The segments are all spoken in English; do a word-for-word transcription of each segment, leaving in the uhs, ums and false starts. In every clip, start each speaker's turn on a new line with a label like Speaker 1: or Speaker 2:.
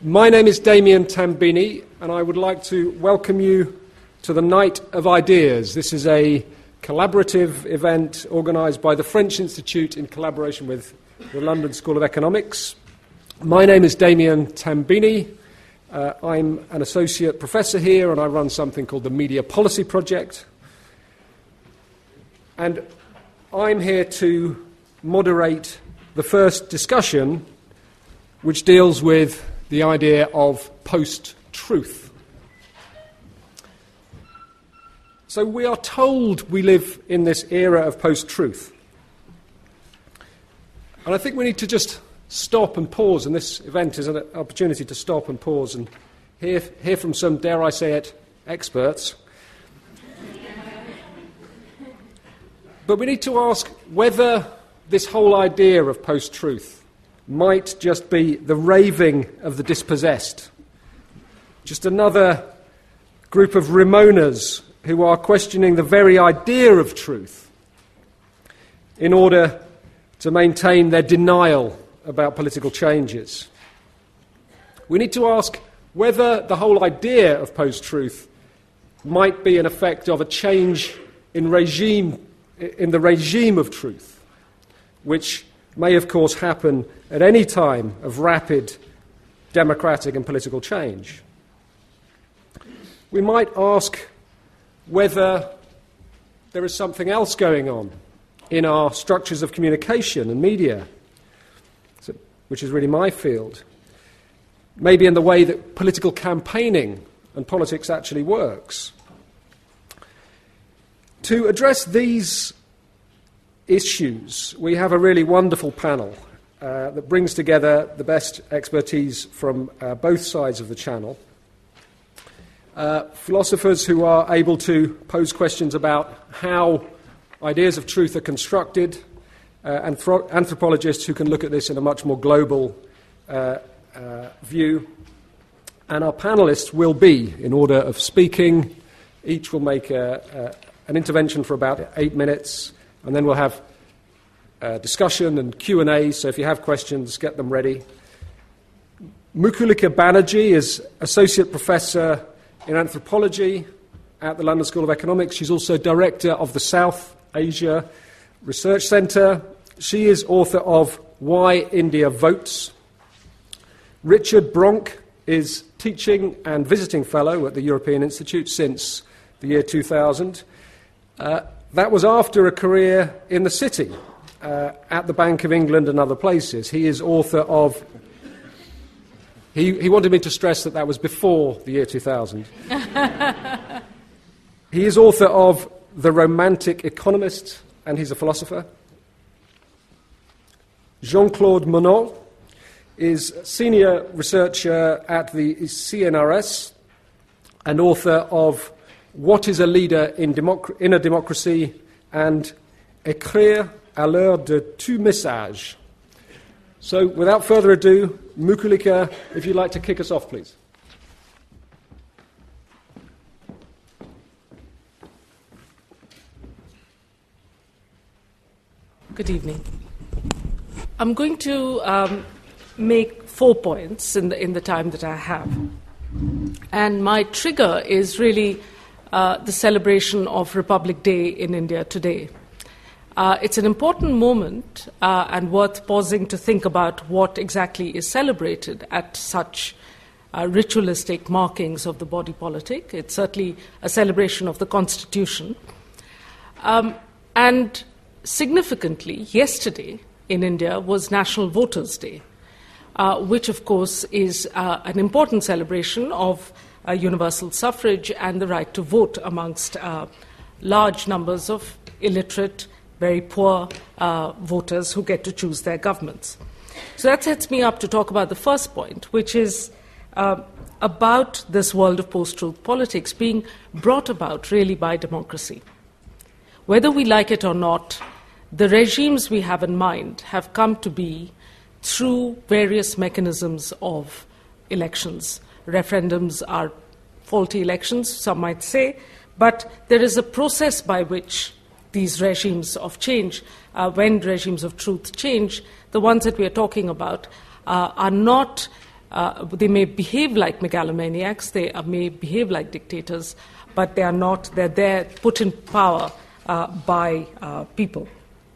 Speaker 1: My name is Damien Tambini, and I would like to welcome you to the Night of Ideas. This is a collaborative event organised by the French Institute in collaboration with the London School of Economics. My name is Damien Tambini. Uh, I'm an associate professor here, and I run something called the Media Policy Project. And I'm here to moderate the first discussion, which deals with the idea of post-truth. So we are told we live in this era of post-truth. And I think we need to just stop and pause, and this event is an opportunity to stop and pause and hear, hear from some, dare I say it, experts. But we need to ask whether this whole idea of post-truth might just be the raving of the dispossessed, just another group of Ramonas who are questioning the very idea of truth in order to maintain their denial about political changes. We need to ask whether the whole idea of post-truth might be an effect of a change in regime, in the regime of truth, which may, of course, happen at any time of rapid democratic and political change. We might ask whether there is something else going on in our structures of communication and media, which is really my field, maybe in the way that political campaigning and politics actually works. To address these issues, we have a really wonderful panel uh, that brings together the best expertise from uh, both sides of the channel. Uh, philosophers who are able to pose questions about how ideas of truth are constructed, uh, and anthro- anthropologists who can look at this in a much more global uh, uh, view. And our panelists will be, in order of speaking, each will make a, a, an intervention for about eight minutes. And then we'll have uh, discussion and Q and A, so if you have questions, get them ready. Mukulika Banerjee is Associate Professor in Anthropology at the London School of Economics. She's also Director of the South Asia Research Centre. She is author of Why India Votes. Richard Bronk is Teaching and Visiting Fellow at the European Institute since the year two thousand. Uh, That was after a career in the city, uh, at the Bank of England and other places. He is author of... He, he wanted me to stress that that was before the year two thousand. He is author of The Romantic Economist, and he's a philosopher. Jean-Claude Monod is senior researcher at the C N R S and author of What is a Leader in, Democ- in a Democracy and Écrire à l'heure de tout message. So, without further ado, Mukulika, if you'd like to kick us off, please.
Speaker 2: Good evening. I'm going to um, make four points in the, in the time that I have. And my trigger is really Uh, the celebration of Republic Day in India today. Uh, it's an important moment uh, and worth pausing to think about what exactly is celebrated at such uh, ritualistic markings of the body politic. It's certainly a celebration of the Constitution. Um, and significantly, yesterday in India was National Voters' Day, uh, which of course is uh, an important celebration of Uh, universal suffrage and the right to vote amongst uh, large numbers of illiterate, very poor uh, voters who get to choose their governments. So that sets me up to talk about the first point, which is uh, about this world of post-truth politics being brought about really by democracy. Whether we like it or not, the regimes we have in mind have come to be through various mechanisms of elections. Referendums are faulty elections, some might say, but there is a process by which these regimes of change, uh, when regimes of truth change, the ones that we are talking about, uh, are not uh, they may behave like megalomaniacs, they uh, may behave like dictators, but they are not, they're there, put in power uh, by uh, people.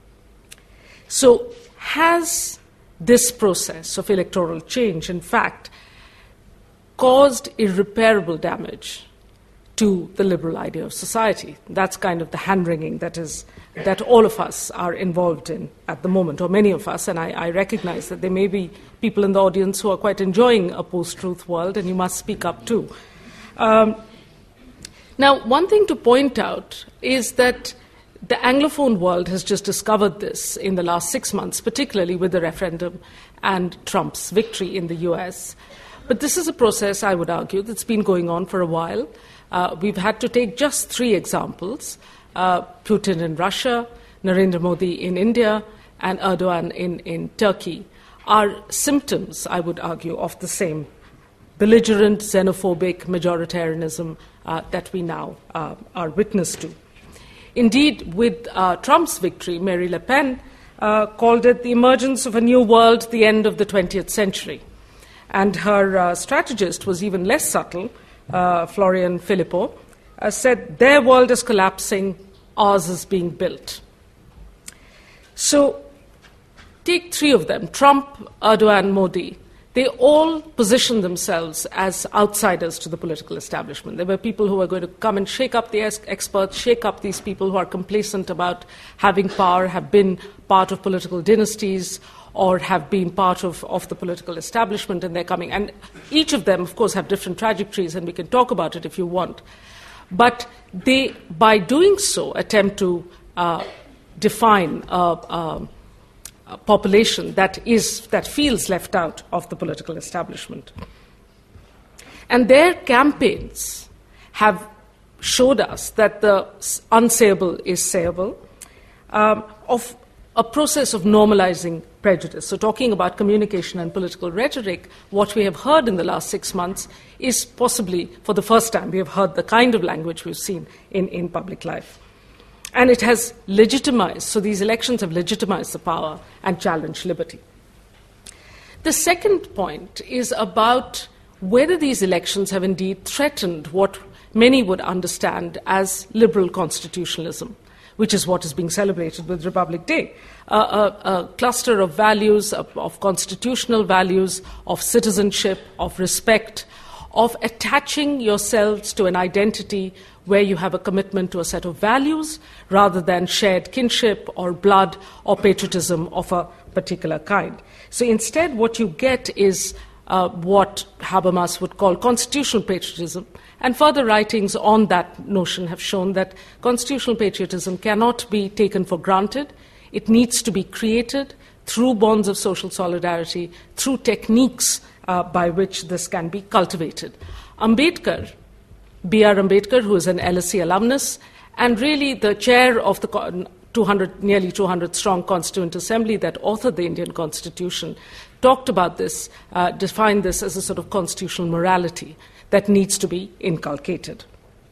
Speaker 2: So has this process of electoral change, in fact, caused irreparable damage to the liberal idea of society? That's kind of the hand-wringing that is that all of us are involved in at the moment, or many of us, and I, I recognize that there may be people in the audience who are quite enjoying a post-truth world, and you must speak up too. Um, now, one thing to point out is that the Anglophone world has just discovered this in the last six months, particularly with the referendum and Trump's victory in the U S. But this is a process, I would argue, that's been going on for a while. Uh, we've had to take just three examples. Uh, Putin in Russia, Narendra Modi in India, and Erdogan in, in Turkey are symptoms, I would argue, of the same belligerent, xenophobic majoritarianism uh, that we now uh, are witness to. Indeed, with uh, Trump's victory, Mary Le Pen uh, called it the emergence of a new world, the end of the twentieth century. And her uh, strategist was even less subtle, uh, Florian Philippot, Uh, said their world is collapsing, ours is being built. So take three of them, Trump, Erdogan, Modi. They all positioned themselves as outsiders to the political establishment. There were people who were going to come and shake up the experts, shake up these people who are complacent about having power, have been part of political dynasties, or have been part of, of the political establishment, and they're coming. And each of them, of course, have different trajectories, and we can talk about it if you want. But they, by doing so, attempt to uh, define a, a, a population that is that feels left out of the political establishment. And their campaigns have showed us that the unsayable is sayable, um, of a process of normalizing prejudice. So talking about communication and political rhetoric, what we have heard in the last six months is possibly, for the first time, we have heard the kind of language we've seen in, in public life. And it has legitimized, so these elections have legitimized the power and challenged liberty. The second point is about whether these elections have indeed threatened what many would understand as liberal constitutionalism, which is what is being celebrated with Republic Day, uh, a, a cluster of values, of, of constitutional values, of citizenship, of respect, of attaching yourselves to an identity where you have a commitment to a set of values rather than shared kinship or blood or patriotism of a particular kind. So instead, what you get is uh, what Habermas would call constitutional patriotism. And further writings on that notion have shown that constitutional patriotism cannot be taken for granted. It needs to be created through bonds of social solidarity, through techniques uh, by which this can be cultivated. Ambedkar, B R Ambedkar, who is an L S E alumnus, and really the chair of the two hundred, nearly two hundred strong Constituent Assembly that authored the Indian Constitution, talked about this, uh, defined this as a sort of constitutional morality that needs to be inculcated.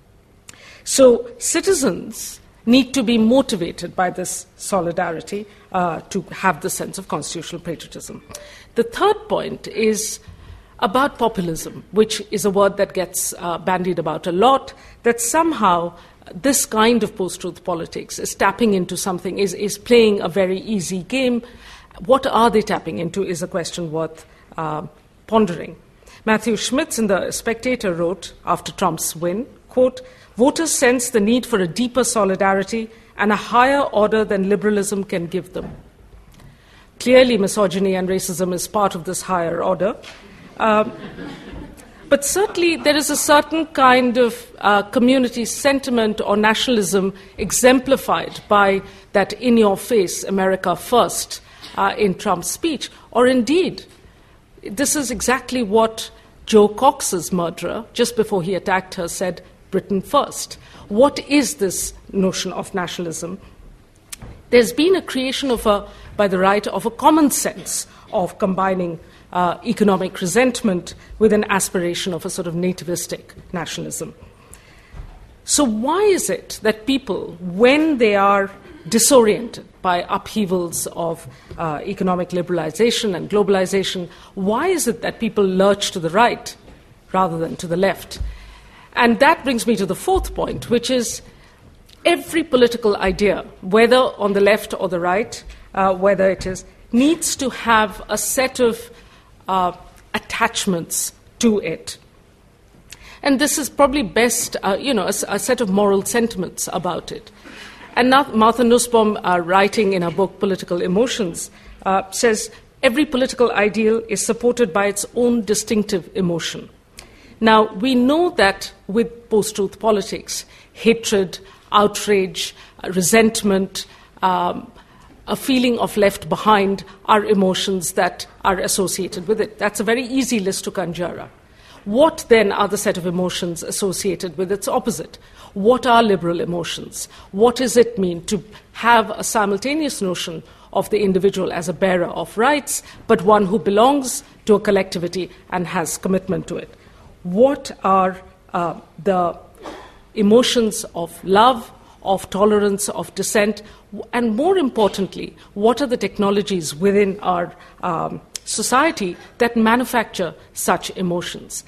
Speaker 2: So citizens need to be motivated by this solidarity uh, to have the sense of constitutional patriotism. The third point is about populism, which is a word that gets uh, bandied about a lot, that somehow this kind of post-truth politics is tapping into something, is, is playing a very easy game. What are they tapping into is a question worth uh, pondering. Matthew Schmitz in The Spectator wrote, after Trump's win, quote, "Voters sense the need for a deeper solidarity and a higher order than liberalism can give them." Clearly, misogyny and racism is part of this higher order. Um, but certainly there is a certain kind of uh, community sentiment or nationalism exemplified by that in-your-face America first uh, in Trump's speech. Or indeed, this is exactly what Joe Cox's murderer, just before he attacked her, said, Britain first. What is this notion of nationalism? There's been a creation of a, by the right, of a common sense of combining uh, economic resentment with an aspiration of a sort of nativistic nationalism. So why is it that people, when they are disoriented by upheavals of uh, economic liberalization and globalization, why is it that people lurch to the right rather than to the left? And that brings me to the fourth point, which is every political idea, whether on the left or the right, uh, whether it is, needs to have a set of uh, attachments to it. And this is probably best, uh, you know, a, a set of moral sentiments about it. And now Martha Nussbaum, uh, writing in her book Political Emotions, uh, says every political ideal is supported by its own distinctive emotion. Now, we know that with post-truth politics, hatred, outrage, uh, resentment, um, a feeling of left behind are emotions that are associated with it. That's a very easy list to conjure up. What then are the set of emotions associated with its opposite? What are liberal emotions? What does it mean to have a simultaneous notion of the individual as a bearer of rights, but one who belongs to a collectivity and has commitment to it? What are uh, the emotions of love, of tolerance, of dissent, and more importantly, what are the technologies within our um, society that manufacture such emotions?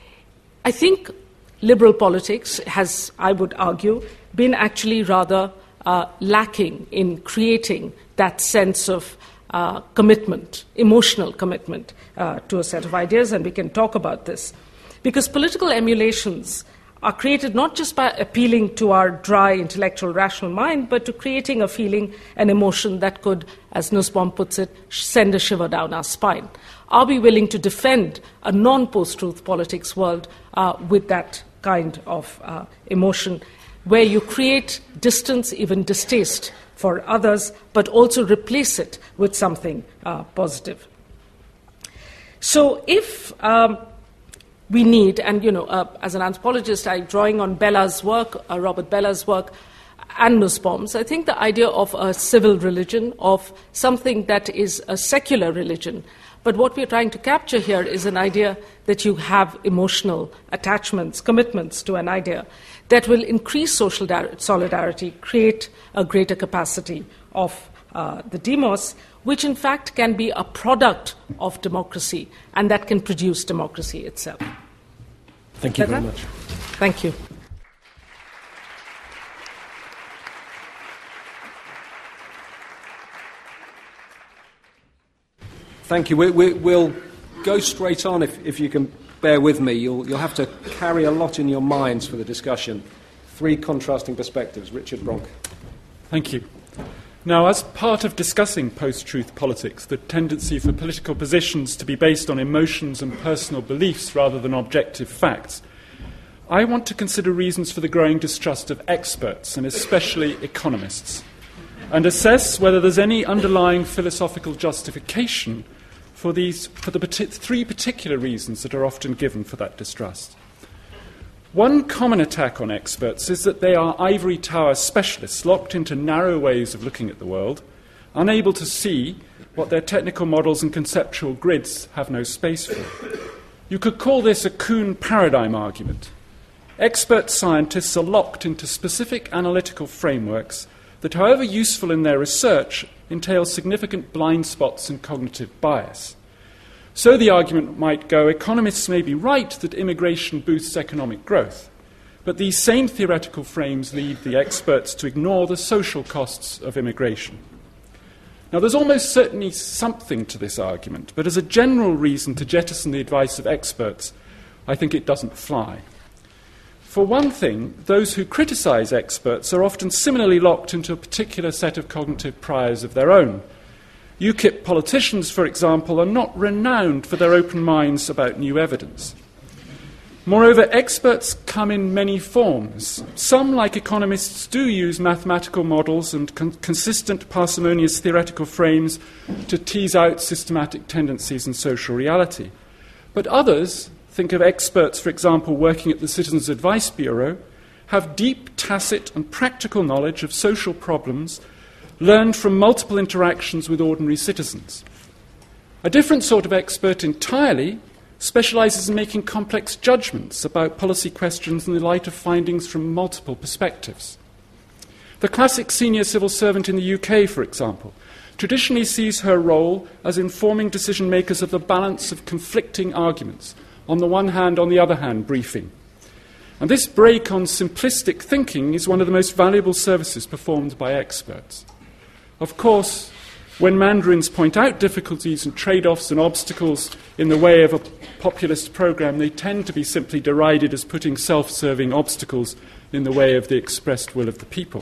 Speaker 2: I think liberal politics has, I would argue, been actually rather uh, lacking in creating that sense of uh, commitment, emotional commitment uh, to a set of ideas, and we can talk about this. Because political emulations are created not just by appealing to our dry, intellectual, rational mind, but to creating a feeling, an emotion that could, as Nussbaum puts it, send a shiver down our spine. Are we willing to defend a non-post-truth politics world uh, with that kind of uh, emotion, where you create distance, even distaste for others, but also replace it with something uh, positive? So if um, we need, and you know, uh, as an anthropologist, I'm drawing on Bella's work, uh, Robert Bella's work, and Nussbaum's, I think the idea of a civil religion, of something that is a secular religion. But what we're trying to capture here is an idea that you have emotional attachments, commitments to an idea that will increase social dar- solidarity, create a greater capacity of uh, the demos, which in fact can be a product of democracy, and that can produce democracy itself.
Speaker 1: Thank you very much.
Speaker 2: Thank you.
Speaker 1: Thank you. We, we, we'll go straight on, if, if you can bear with me. You'll, you'll have to carry a lot in your minds for the discussion. Three contrasting perspectives. Richard Bronk.
Speaker 3: Thank you. Now, as part of discussing post-truth politics, the tendency for political positions to be based on emotions and personal beliefs rather than objective facts, I want to consider reasons for the growing distrust of experts, and especially economists, and assess whether there's any underlying philosophical justification for these, for the partic- three particular reasons that are often given for that distrust. One common attack on experts is that they are ivory tower specialists locked into narrow ways of looking at the world, unable to see what their technical models and conceptual grids have no space for. You could call this a Kuhn paradigm argument. Expert scientists are locked into specific analytical frameworks that, however useful in their research, entail significant blind spots and cognitive bias. So the argument might go, economists may be right that immigration boosts economic growth, but these same theoretical frames lead the experts to ignore the social costs of immigration. Now, there's almost certainly something to this argument, but as a general reason to jettison the advice of experts, I think it doesn't fly. For one thing, those who criticize experts are often similarly locked into a particular set of cognitive priors of their own. UKIP politicians, for example, are not renowned for their open minds about new evidence. Moreover, experts come in many forms. Some, like economists, do use mathematical models and con- consistent parsimonious theoretical frames to tease out systematic tendencies in social reality. But others, think of experts, for example, working at the Citizens Advice Bureau, have deep, tacit and practical knowledge of social problems learned from multiple interactions with ordinary citizens. A different sort of expert entirely specializes in making complex judgments about policy questions in the light of findings from multiple perspectives. The classic senior civil servant in the U K, for example, traditionally sees her role as informing decision makers of the balance of conflicting arguments, on the one hand, on the other hand, briefing. And this break on simplistic thinking is one of the most valuable services performed by experts. Of course, when mandarins point out difficulties and trade-offs and obstacles in the way of a populist program, they tend to be simply derided as putting self-serving obstacles in the way of the expressed will of the people.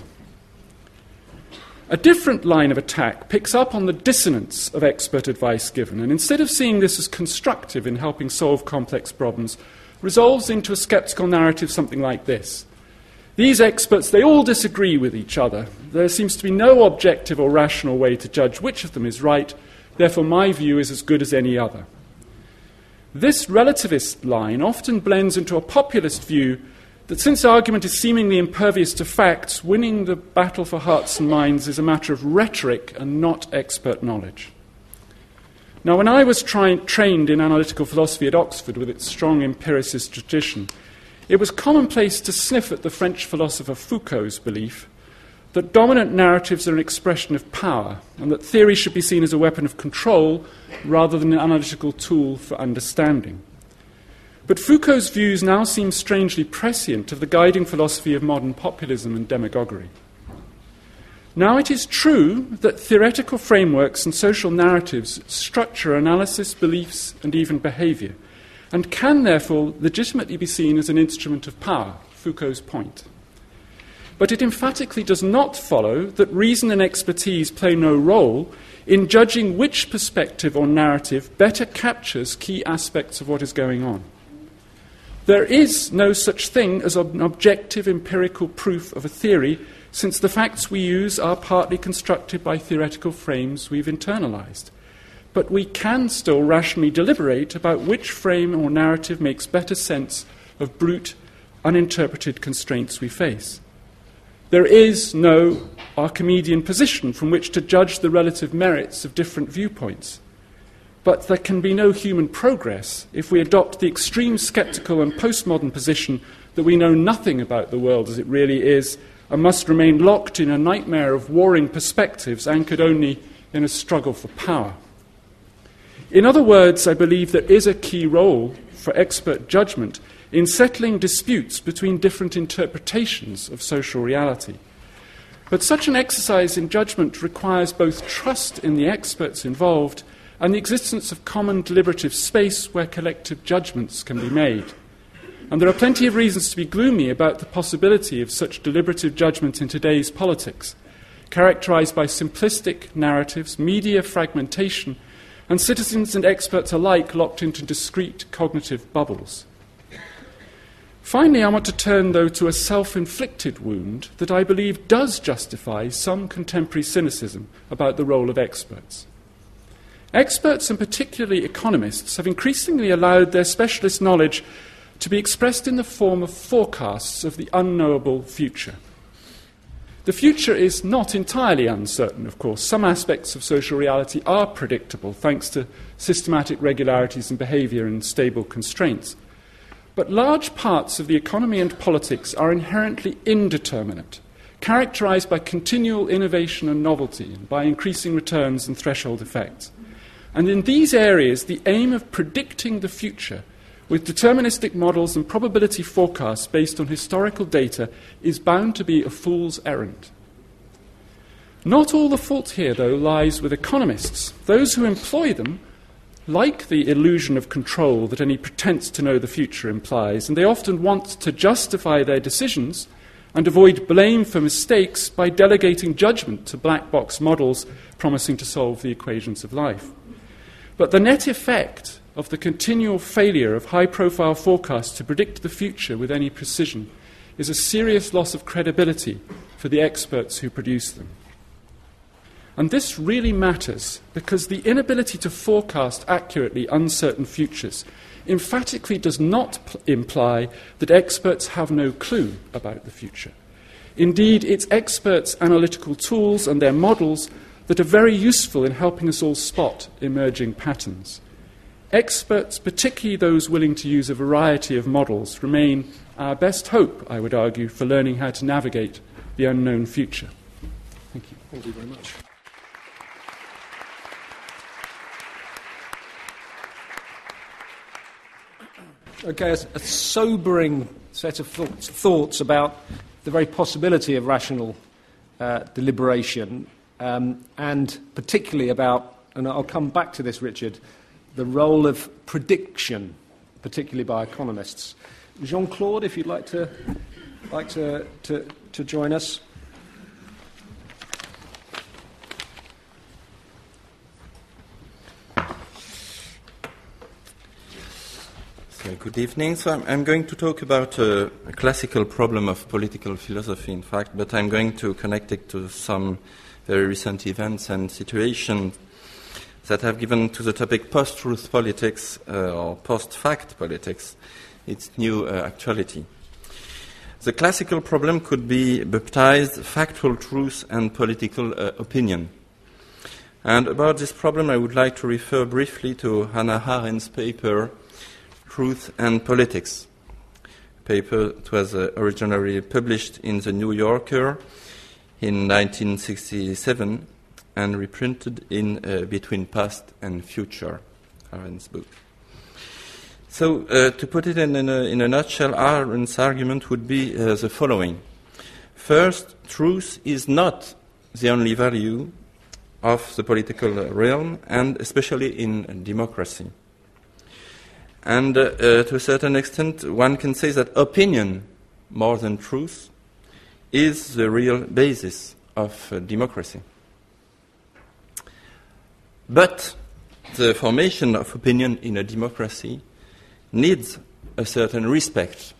Speaker 3: A different line of attack picks up on the dissonance of expert advice given, and instead of seeing this as constructive in helping solve complex problems, resolves into a sceptical narrative something like this. These experts, they all disagree with each other. There seems to be no objective or rational way to judge which of them is right, therefore my view is as good as any other. This relativist line often blends into a populist view that since argument is seemingly impervious to facts, winning the battle for hearts and minds is a matter of rhetoric and not expert knowledge. Now, when I was try- trained in analytical philosophy at Oxford with its strong empiricist tradition, it was commonplace to sniff at the French philosopher Foucault's belief that dominant narratives are an expression of power and that theory should be seen as a weapon of control rather than an analytical tool for understanding. But Foucault's views now seem strangely prescient of the guiding philosophy of modern populism and demagoguery. Now, it is true that theoretical frameworks and social narratives structure analysis, beliefs, and even behaviour, and can therefore legitimately be seen as an instrument of power, Foucault's point. But it emphatically does not follow that reason and expertise play no role in judging which perspective or narrative better captures key aspects of what is going on. There is no such thing as an objective empirical proof of a theory, since the facts we use are partly constructed by theoretical frames we've internalized. But we can still rationally deliberate about which frame or narrative makes better sense of brute, uninterpreted constraints we face. There is no Archimedean position from which to judge the relative merits of different viewpoints. But there can be no human progress if we adopt the extreme sceptical and postmodern position that we know nothing about the world as it really is and must remain locked in a nightmare of warring perspectives anchored only in a struggle for power. In other words, I believe there is a key role for expert judgment in settling disputes between different interpretations of social reality. But such an exercise in judgment requires both trust in the experts involved and the existence of common deliberative space where collective judgments can be made. And there are plenty of reasons to be gloomy about the possibility of such deliberative judgment in today's politics, characterized by simplistic narratives, media fragmentation, and citizens and experts alike locked into discrete cognitive bubbles. Finally, I want to turn, though, to a self-inflicted wound that I believe does justify some contemporary cynicism about the role of experts. Experts, and particularly economists, have increasingly allowed their specialist knowledge to be expressed in the form of forecasts of the unknowable future. The future is not entirely uncertain, of course. Some aspects of social reality are predictable, thanks to systematic regularities in behaviour and stable constraints. But large parts of the economy and politics are inherently indeterminate, characterised by continual innovation and novelty, and by increasing returns and threshold effects. And in these areas, the aim of predicting the future with deterministic models and probability forecasts based on historical data is bound to be a fool's errand. Not all the fault here, though, lies with economists. Those who employ them like the illusion of control that any pretense to know the future implies, and they often want to justify their decisions and avoid blame for mistakes by delegating judgment to black box models promising to solve the equations of life. But the net effect of the continual failure of high-profile forecasts to predict the future with any precision is a serious loss of credibility for the experts who produce them. And this really matters because the inability to forecast accurately uncertain futures emphatically does not p- imply that experts have no clue about the future. Indeed, it's experts' analytical tools and their models that are very useful in helping us all spot emerging patterns. Experts, particularly those willing to use a variety of models, remain our best hope, I would argue, for learning how to navigate the unknown future. Thank you.
Speaker 1: Thank you very much. Okay, a, a sobering set of thoughts, thoughts about the very possibility of rational uh, deliberation, um, and particularly about, and I'll come back to this, Richard, the role of prediction, particularly by economists. Jean-Claude, if you'd like to like to, to, to join us.
Speaker 4: So, good evening. So I'm, I'm going to talk about uh, a classical problem of political philosophy, in fact, but I'm going to connect it to some very recent events and situations that have given to the topic post-truth politics uh, or post-fact politics its new uh, actuality. The classical problem could be baptized factual truth and political uh, opinion. And about this problem, I would like to refer briefly to Hannah Arendt's paper, Truth and Politics. Paper that was uh, originally published in The New Yorker in nineteen sixty-seven and reprinted in uh, Between Past and Future, Arendt's book. So, uh, to put it in, in, a, in a nutshell, Arendt's argument would be uh, the following. First, truth is not the only value of the political realm, and especially in democracy. And uh, uh, to a certain extent, one can say that opinion, more than truth, is the real basis of uh, democracy. But the formation of opinion in a democracy needs a certain respect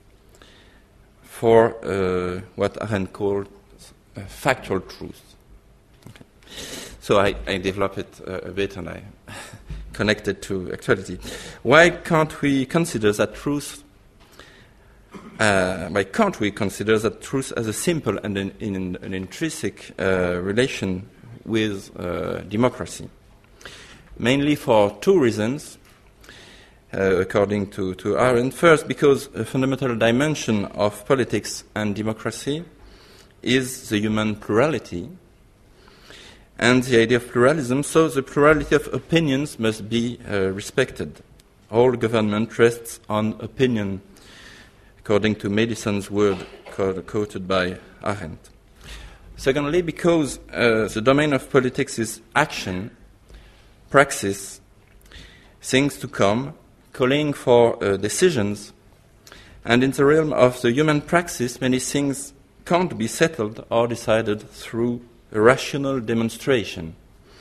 Speaker 4: for uh, what Arendt called uh, factual truth. Okay. So I, I develop it uh, a bit and I connect it to actuality. Why can't we consider that truth? Uh, why can't we consider that truth as a simple and an, in an intrinsic uh, relation with uh, democracy? Mainly for two reasons, uh, according to, to Arendt. First, because a fundamental dimension of politics and democracy is the human plurality, and the idea of pluralism, so the plurality of opinions must be uh, respected. All government rests on opinion, according to Madison's word quoted by Arendt. Secondly, because uh, the domain of politics is action, praxis, things to come, calling for uh, decisions, and in the realm of the human praxis, many things can't be settled or decided through a rational demonstration,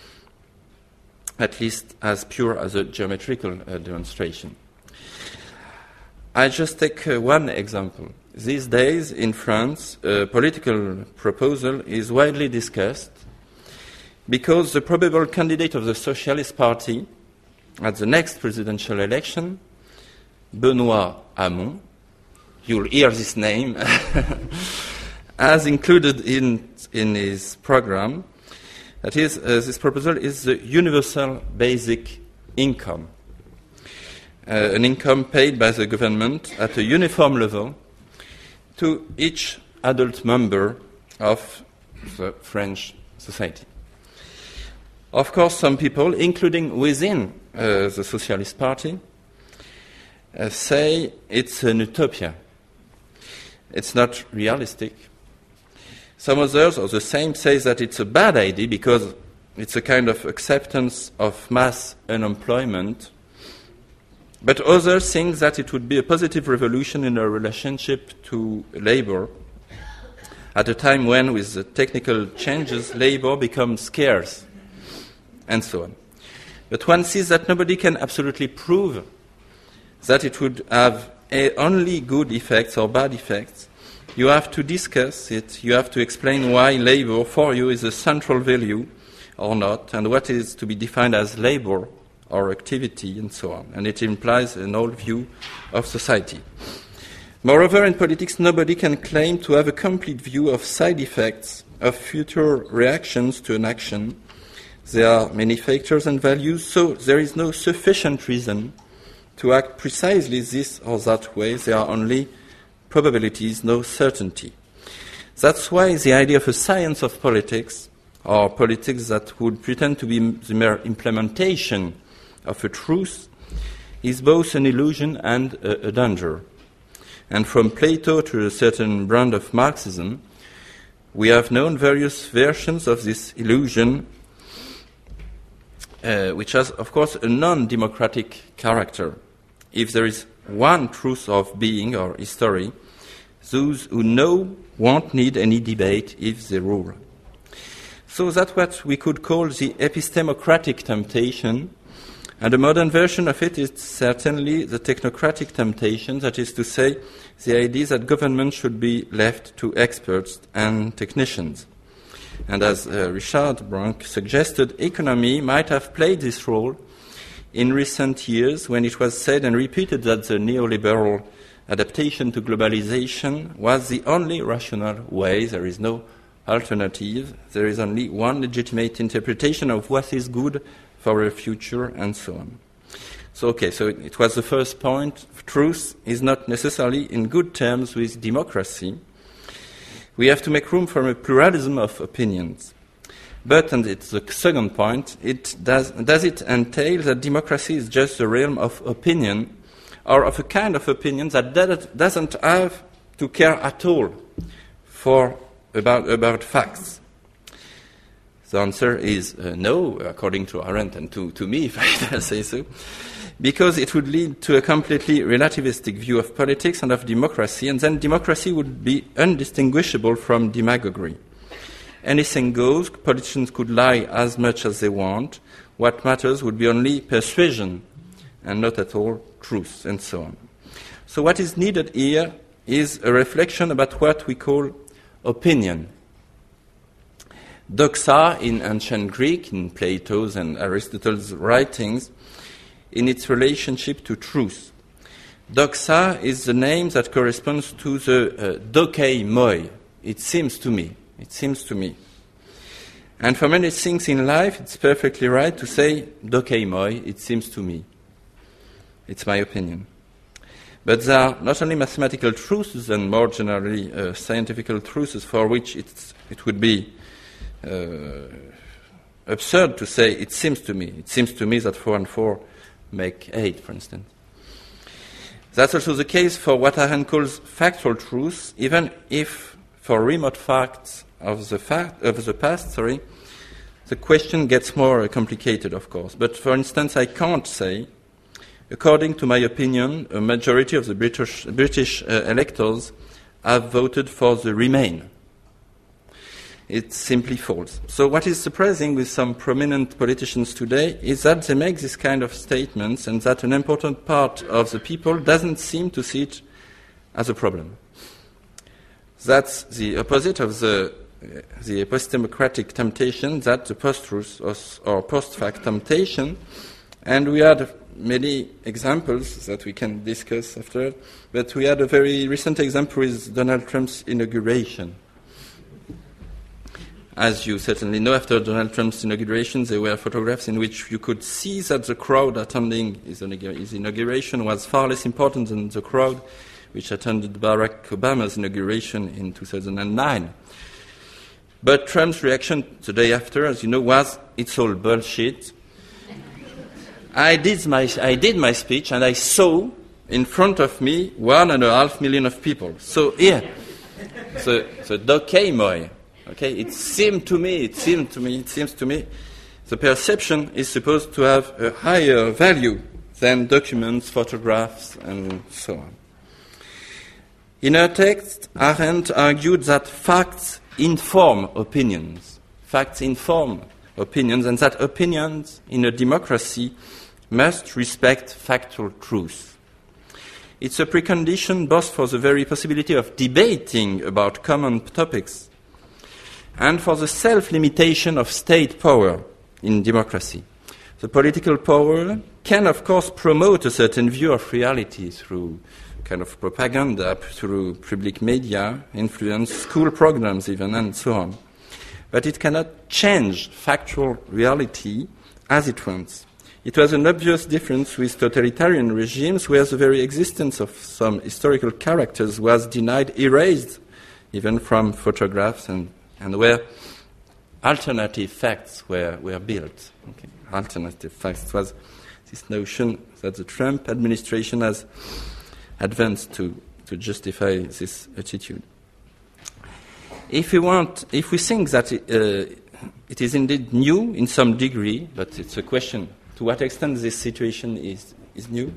Speaker 4: at least as pure as a geometrical uh, demonstration. I just take uh, one example. These days in France, a political proposal is widely discussed because the probable candidate of the Socialist Party at the next presidential election, Benoît Hamon, you'll hear this name, has included in, in his program, that is, uh, this proposal is the universal basic income, uh, an income paid by the government at a uniform level to each adult member of the French society. Of course, some people, including within uh, the Socialist Party, uh, say it's an utopia. It's not realistic. Some others, or the same, say that it's a bad idea because it's a kind of acceptance of mass unemployment. But others think that it would be a positive revolution in our relationship to labor at a time when, with the technical changes, labor becomes scarce, and so on. But one sees that nobody can absolutely prove that it would have a, only good effects or bad effects. You have to discuss it, you have to explain why labor for you is a central value or not, and what is to be defined as labor or activity, and so on. And it implies an old view of society. Moreover, in politics, nobody can claim to have a complete view of side effects of future reactions to an action. There are many factors and values, so there is no sufficient reason to act precisely this or that way. There are only probabilities, no certainty. That's why the idea of a science of politics, or politics that would pretend to be the mere implementation of a truth, is both an illusion and a, a danger. And from Plato to a certain brand of Marxism, we have known various versions of this illusion, uh, which has, of course, a non-democratic character. If there is one truth of being or history, those who know won't need any debate if they rule. So that's what we could call the epistemocratic temptation, and a modern version of it is certainly the technocratic temptation, that is to say, the idea that government should be left to experts and technicians. And as uh, Richard Branc suggested, economy might have played this role in recent years when it was said and repeated that the neoliberal adaptation to globalization was the only rational way. There is no alternative. There is only one legitimate interpretation of what is good for the future, and so on. So, okay, so it was the first point. Truth is not necessarily in good terms with democracy. We have to make room for a pluralism of opinions. But, and it's the second point, it does, does it entail that democracy is just the realm of opinion, or of a kind of opinion that doesn't have to care at all for about, about facts? The answer is uh, no, according to Arendt and to, to me, if I dare say so, because it would lead to a completely relativistic view of politics and of democracy, and then democracy would be undistinguishable from demagoguery. Anything goes, politicians could lie as much as they want, what matters would be only persuasion and not at all truth, and so on. So what is needed here is a reflection about what we call opinion. Doxa in ancient Greek, in Plato's and Aristotle's writings, in its relationship to truth. Doxa is the name that corresponds to the uh, dokei moi, it seems to me, it seems to me. And for many things in life, it's perfectly right to say dokei moi, it seems to me. It's my opinion. But there are not only mathematical truths and more generally uh, scientific truths for which it's, it would be Uh, absurd to say, it seems to me. It seems to me that four and four make eight, for instance. That's also the case for what Arendt calls factual truths, even if for remote facts of the, fact, of the past, sorry, the question gets more complicated, of course. But for instance, I can't say, according to my opinion, a majority of the British, British uh, electors have voted for the Remain. It's simply false. So what is surprising with some prominent politicians today is that they make this kind of statements and that an important part of the people doesn't seem to see it as a problem. That's the opposite of the, uh, the epistemocratic temptation, that the post-truth or, or post-fact temptation. And we had many examples that we can discuss after, but we had a very recent example with Donald Trump's inauguration. As you certainly know, after Donald Trump's inauguration, there were photographs in which you could see that the crowd attending his inauguration was far less important than the crowd which attended Barack Obama's inauguration in two thousand nine. But Trump's reaction the day after, as you know, was, it's all bullshit. I did my, I did my speech and I saw in front of me one and a half million of people. So here, the, the dokei moi. Okay, it seemed to me, it seemed to me, it seems to me, the perception is supposed to have a higher value than documents, photographs, and so on. In her text, Arendt argued that facts inform opinions. Facts inform opinions, and that opinions in a democracy must respect factual truth. It's a precondition both for the very possibility of debating about common topics and for the self-limitation of state power in democracy. The political power can, of course, promote a certain view of reality through kind of propaganda, through public media, influence school programs even, and so on. But it cannot change factual reality as it wants. It was an obvious difference with totalitarian regimes where the very existence of some historical characters was denied, erased even from photographs, and, and where alternative facts were, were built. Okay. Alternative facts. It was this notion that the Trump administration has advanced to, to justify this attitude. If we want, if we think that it, uh, it is indeed new in some degree, but it's a question to what extent this situation is, is new.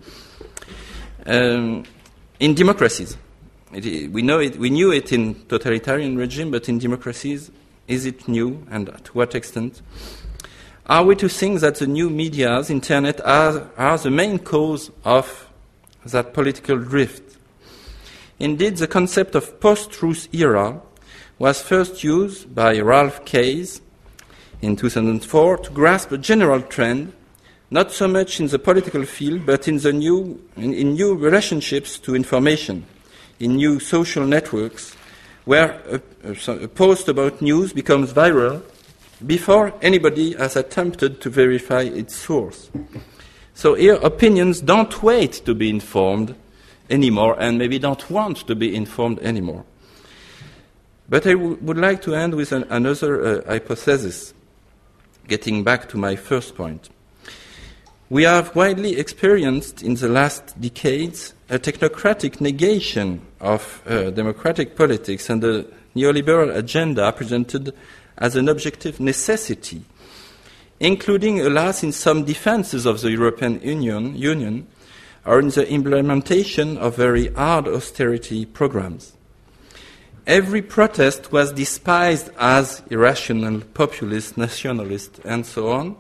Speaker 4: Um, in democracies, it, we know it, we knew it in totalitarian regime, but in democracies, is it new, and to what extent? Are we to think that the new medias, internet, are, are the main cause of that political drift? Indeed, the concept of post-truth era was first used by Ralph Keyes in two thousand four to grasp a general trend, not so much in the political field, but in the new in, in new relationships to information, in new social networks, where a, a, a post about news becomes viral before anybody has attempted to verify its source. So here, opinions don't wait to be informed anymore, and maybe don't want to be informed anymore. But I w- would like to end with an, another uh, hypothesis, getting back to my first point. We have widely experienced in the last decades a technocratic negation of uh, democratic politics and the neoliberal agenda presented as an objective necessity, including, alas, in some defenses of the European Union, Union or in the implementation of very hard austerity programs. Every protest was despised as irrational, populist, nationalist, and so on,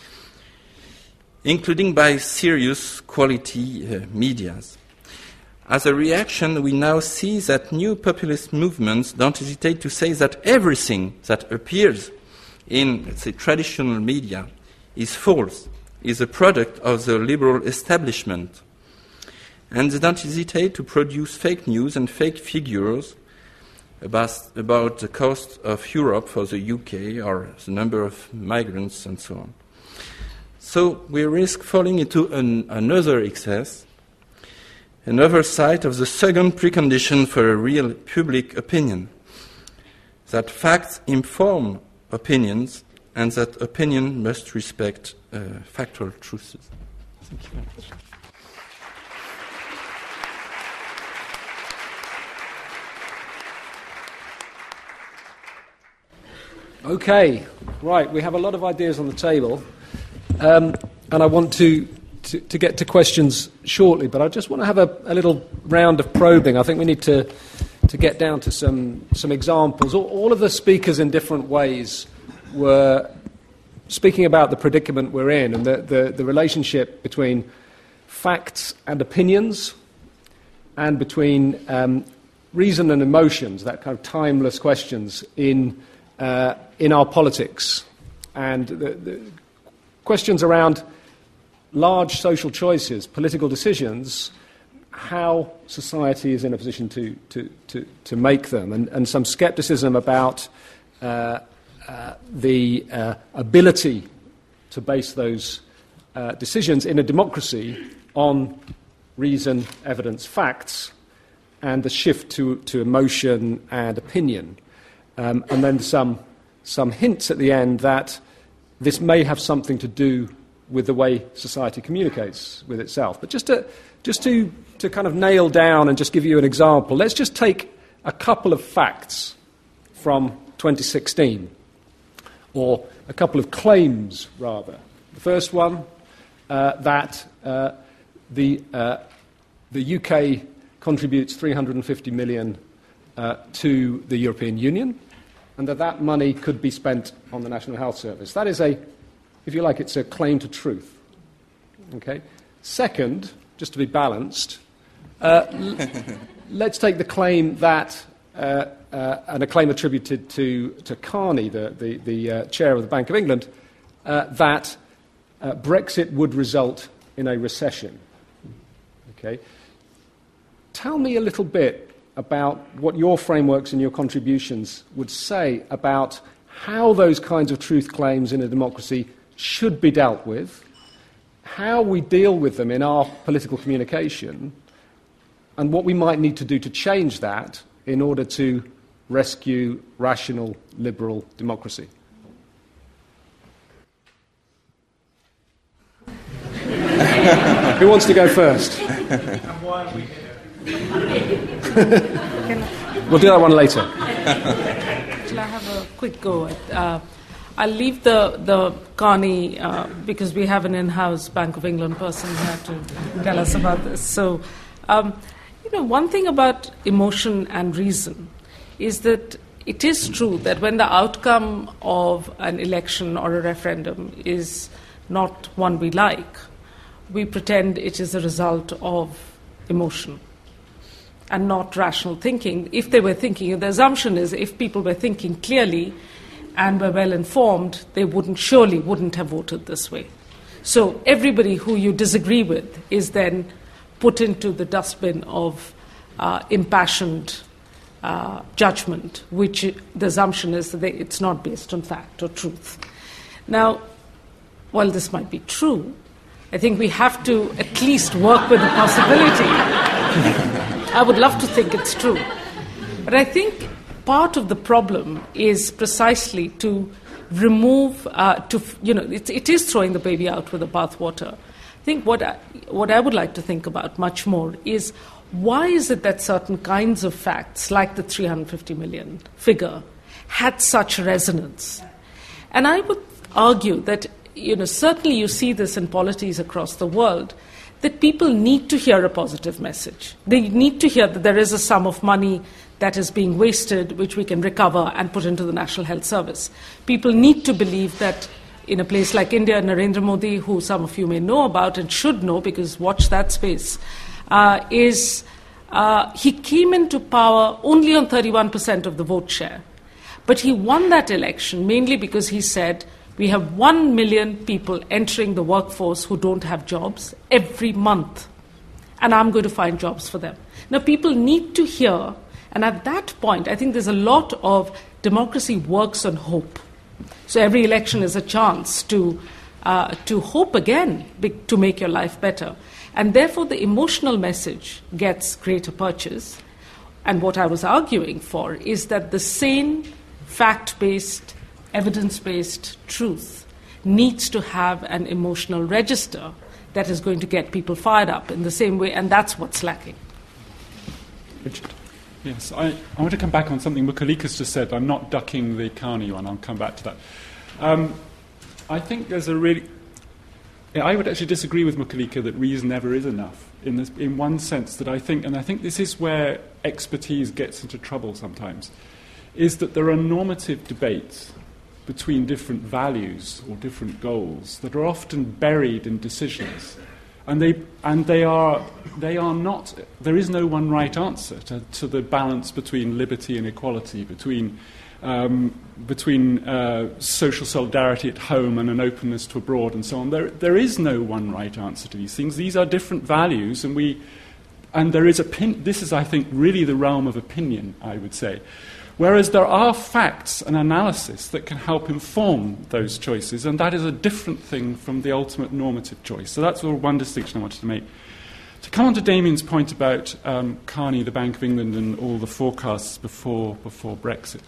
Speaker 4: including by serious quality uh, medias. As a reaction, we now see that new populist movements don't hesitate to say that everything that appears in, let's say, traditional media is false, is a product of the liberal establishment. And they don't hesitate to produce fake news and fake figures about, about the cost of Europe for the U K or the number of migrants and so on. So we risk falling into an, another excess, another side of the second precondition for a real public opinion, that facts inform opinions and that opinion must respect uh, factual truths. Thank you very much.
Speaker 1: Okay, right, we have a lot of ideas on the table, um, and I want to, to, to get to questions shortly, but I just want to have a, a little round of probing. I think we need to, to get down to some, some examples. All, all of the speakers in different ways were speaking about the predicament we're in and the, the, the relationship between facts and opinions and between um, reason and emotions, that kind of timeless questions in Uh, in our politics, and the, the questions around large social choices, political decisions, how society is in a position to, to, to, to make them, and, and some skepticism about uh, uh, the uh, ability to base those uh, decisions in a democracy on reason, evidence, facts, and the shift to, to emotion and opinion. Um, and then some some hints at the end that this may have something to do with the way society communicates with itself. But just to just to, to kind of nail down and just give you an example, let's just take a couple of facts from twenty sixteen, or a couple of claims, rather. The first one, uh, that uh, the uh, the U K contributes three hundred fifty million uh, to the European Union, and that that money could be spent on the National Health Service. That is a, if you like, it's a claim to truth. Okay. Second, just to be balanced, uh, l- let's take the claim that, uh, uh, and a claim attributed to, to Carney, the, the, the uh, chair of the Bank of England, uh, that uh, Brexit would result in a recession. Okay. Tell me a little bit about what your frameworks and your contributions would say about how those kinds of truth claims in a democracy should be dealt with, how we deal with them in our political communication, and what we might need to do to change that in order to rescue rational liberal democracy? Who wants to go first?
Speaker 5: And why are we here?
Speaker 1: We'll do that one later.
Speaker 2: Shall I have a quick go at uh, I'll leave the, the Carney, uh, because we have an in-house Bank of England person here to tell us about this. So, um, you know, one thing about emotion and reason is that it is true that when the outcome of an election or a referendum is not one we like, we pretend it is a result of emotion and not rational thinking. If they were thinking, the assumption is if people were thinking clearly and were well informed, they wouldn't surely wouldn't have voted this way. So everybody who you disagree with is then put into the dustbin of uh, impassioned uh, judgment, which the assumption is that they, it's not based on fact or truth. Now, while this might be true, I think we have to at least work with the possibility. I would love to think it's true. But I think part of the problem is precisely to remove, uh, to you know, it, it is throwing the baby out with the bathwater. I think what I, what I would like to think about much more is why is it that certain kinds of facts, like the three hundred fifty million figure, had such resonance? And I would argue that, you know, certainly you see this in polities across the world, that people need to hear a positive message. They need to hear that there is a sum of money that is being wasted, which we can recover and put into the National Health Service. People need to believe that in a place like India, Narendra Modi, who some of you may know about and should know because watch that space, uh, is uh, he came into power only on thirty-one percent of the vote share. But he won that election mainly because he said, we have one million people entering the workforce who don't have jobs every month, and I'm going to find jobs for them. Now, people need to hear, and at that point, I think there's a lot of democracy works on hope. So every election is a chance to, uh, to hope again, to make your life better. And therefore, the emotional message gets greater purchase. And what I was arguing for is that the sane, fact-based, evidence-based truth needs to have an emotional register that is going to get people fired up in the same way, and that's what's lacking.
Speaker 3: Richard. Yes, I, I want to come back on something Mukhalika's just said. I'm not ducking the Carney one. I'll come back to that. Um, I think there's a really... Yeah, I would actually disagree with Mukhalika that reason never is enough, in, this, in one sense that I think, and I think this is where expertise gets into trouble sometimes, is that there are normative debates between different values or different goals that are often buried in decisions. And they and they are they are not. There is no one right answer to, to the balance between liberty and equality, between um, between uh, social solidarity at home and an openness to abroad, and so on. There there is no one right answer to these things. These are different values, and we and there is opin- This is, I think, really the realm of opinion, I would say. Whereas there are facts and analysis that can help inform those choices, and that is a different thing from the ultimate normative choice. So that's one distinction I wanted to make. To come on to Damien's point about um, Carney, the Bank of England, and all the forecasts before before Brexit,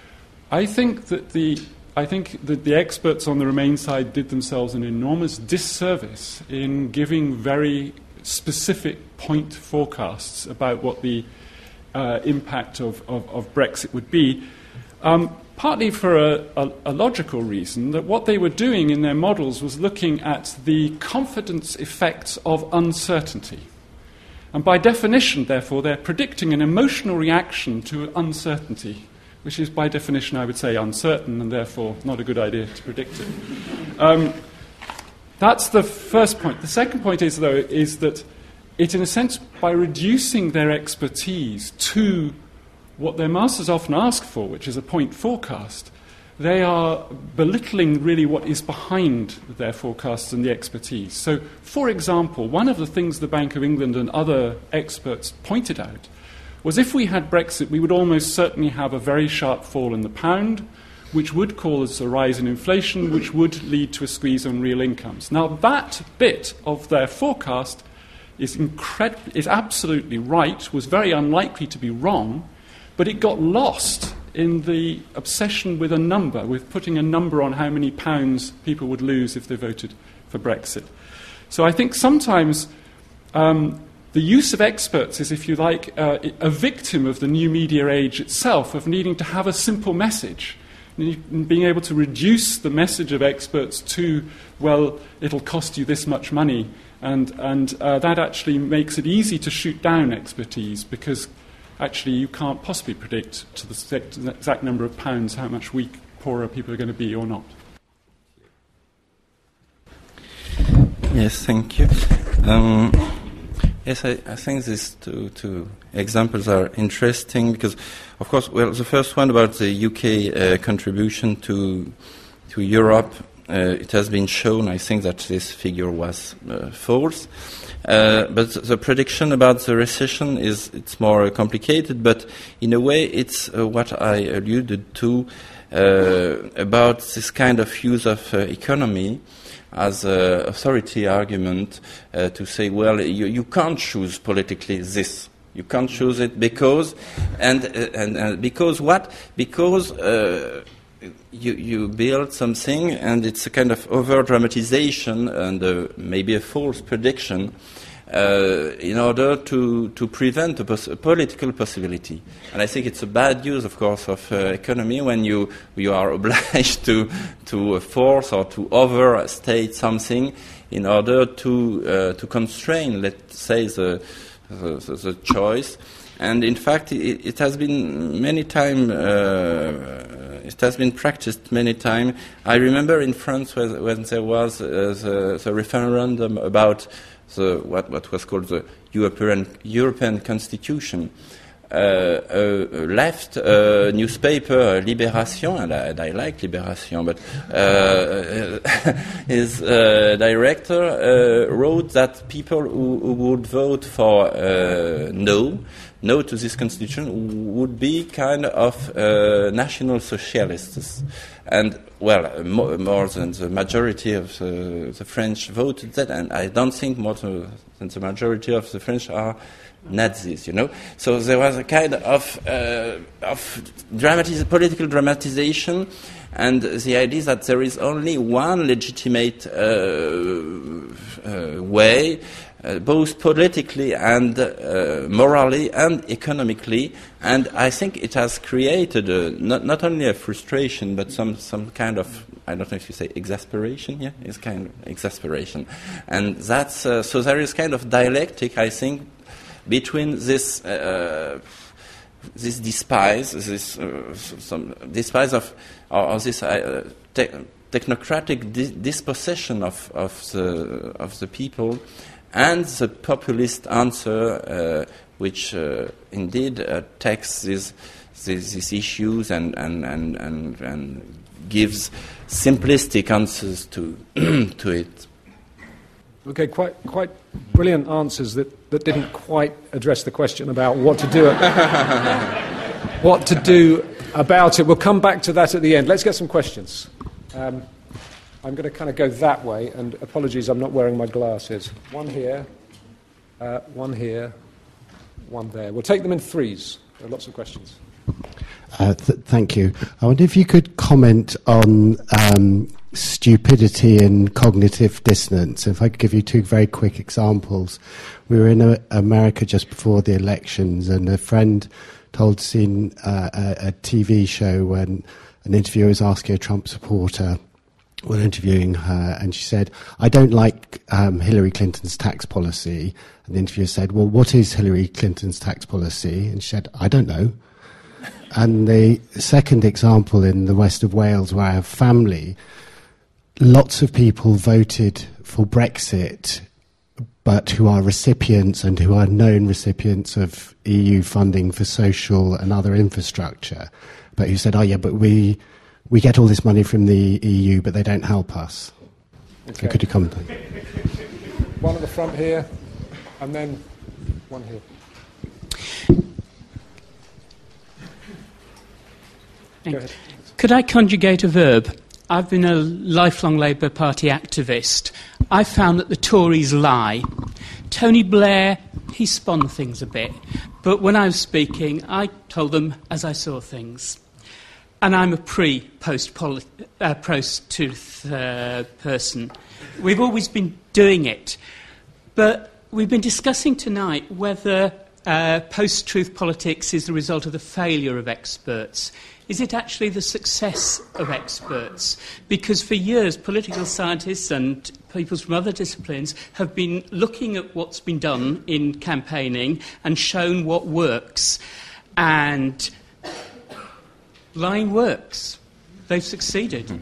Speaker 3: I think that the I think that the experts on the Remain side did themselves an enormous disservice in giving very specific point forecasts about what the Uh, impact of, of, of Brexit would be, um, partly for a, a, a logical reason that what they were doing in their models was looking at the confidence effects of uncertainty. And by definition, therefore, they're predicting an emotional reaction to uncertainty, which is by definition, I would say, uncertain and therefore not a good idea to predict it. Um, that's the first point. The second point is, though, is that it, in a sense, by reducing their expertise to what their masters often ask for, which is a point forecast, they are belittling really what is behind their forecasts and the expertise. So, for example, one of the things the Bank of England and other experts pointed out was if we had Brexit, we would almost certainly have a very sharp fall in the pound, which would cause a rise in inflation, which would lead to a squeeze on real incomes. Now, that bit of their forecast is incred- is absolutely right, was very unlikely to be wrong, but it got lost in the obsession with a number, with putting a number on how many pounds people would lose if they voted for Brexit. So I think sometimes um, the use of experts is, if you like, uh, a victim of the new media age itself, of needing to have a simple message, and being able to reduce the message of experts to, well, it'll cost you this much money. And, and uh, that actually makes it easy to shoot down expertise, because actually you can't possibly predict to the exact number of pounds how much weak, poorer people are going to be or not.
Speaker 4: Yes, thank you. Um, yes, I, I think these two, two examples are interesting because, of course, well, the first one about the U K uh, contribution to to Europe, uh, it has been shown, I think, that this figure was uh, false. Uh, but the prediction about the recession is it's more complicated, but in a way it's uh, what I alluded to uh, about this kind of use of uh, economy as an authority argument uh, to say, well, you, you can't choose politically this. You can't choose it because, and uh, and, and because what? Because uh, you you build something, and it's a kind of over dramatization and uh, maybe a false prediction uh, in order to to prevent a, pos- a political possibility. And I think it's a bad use, of course, of uh, economy when you you are obliged to to force or to overstate something in order to uh, to constrain, let's say, the the, the choice. And in fact, it, it has been many times. Uh, it has been practiced many times. I remember in France when, when there was uh, the, the referendum about the what, what was called the European European Constitution. Uh, a, a left uh, newspaper, Libération, and I, and I like Libération, but uh, his uh, director uh, wrote that people who, who would vote for uh, no, no to this constitution would be kind of uh, national socialists. And, well, more, more than the majority of the, the French voted that, and I don't think more to, than the majority of the French are Nazis, you know. So there was a kind of uh, of dramatiz- political dramatization, and the idea that there is only one legitimate uh, uh, way, uh, both politically and uh, morally and economically. And I think it has created a, not not only a frustration, but some some kind of, I don't know if you say exasperation. Yeah, it's kind of exasperation, and that's uh, so there is kind of dialectic, I think, between this uh, this despise, this uh, some despise of or, or this uh, te- technocratic di- dispossession of, of the of the people, and the populist answer, uh, which uh, indeed uh, takes these, these these issues and and, and, and and gives simplistic answers to to it.
Speaker 1: Okay, quite quite brilliant answers that, that didn't quite address the question about what to do what to do about it. We'll come back to that at the end. Let's get some questions. Um, I'm going to kind of go that way, and apologies, I'm not wearing my glasses. One here, uh, one here, one there. We'll take them in threes. There are lots of questions.
Speaker 6: Uh, th- thank you. I wonder if you could comment on um, stupidity and cognitive dissonance. If I could give you two very quick examples. We were in a, America just before the elections, and a friend told us in uh, a, a T V show when an interviewer was asking a Trump supporter, when interviewing her, and she said, I don't like um, Hillary Clinton's tax policy. And the interviewer said, well, what is Hillary Clinton's tax policy? And she said, I don't know. And the second example in the west of Wales, where I have family, lots of people voted for Brexit, but who are recipients and who are known recipients of E U funding for social and other infrastructure, but who said, oh yeah, but we we get all this money from the E U, but they don't help us. Okay. So could you comment on that?
Speaker 1: One at the front here, and then one here.
Speaker 7: Could I conjugate a verb? I've been a lifelong Labour Party activist. I found that the Tories lie. Tony Blair, he spun things a bit. But when I was speaking, I told them as I saw things. and I'm a pre-post poli- uh, post-truth uh, person. We've always been doing it, but we've been discussing tonight whether uh, post-truth politics is the result of the failure of experts. Is it actually the success of experts? Because for years, political scientists and people from other disciplines have been looking at what's been done in campaigning and shown what works. And lying works. They've succeeded.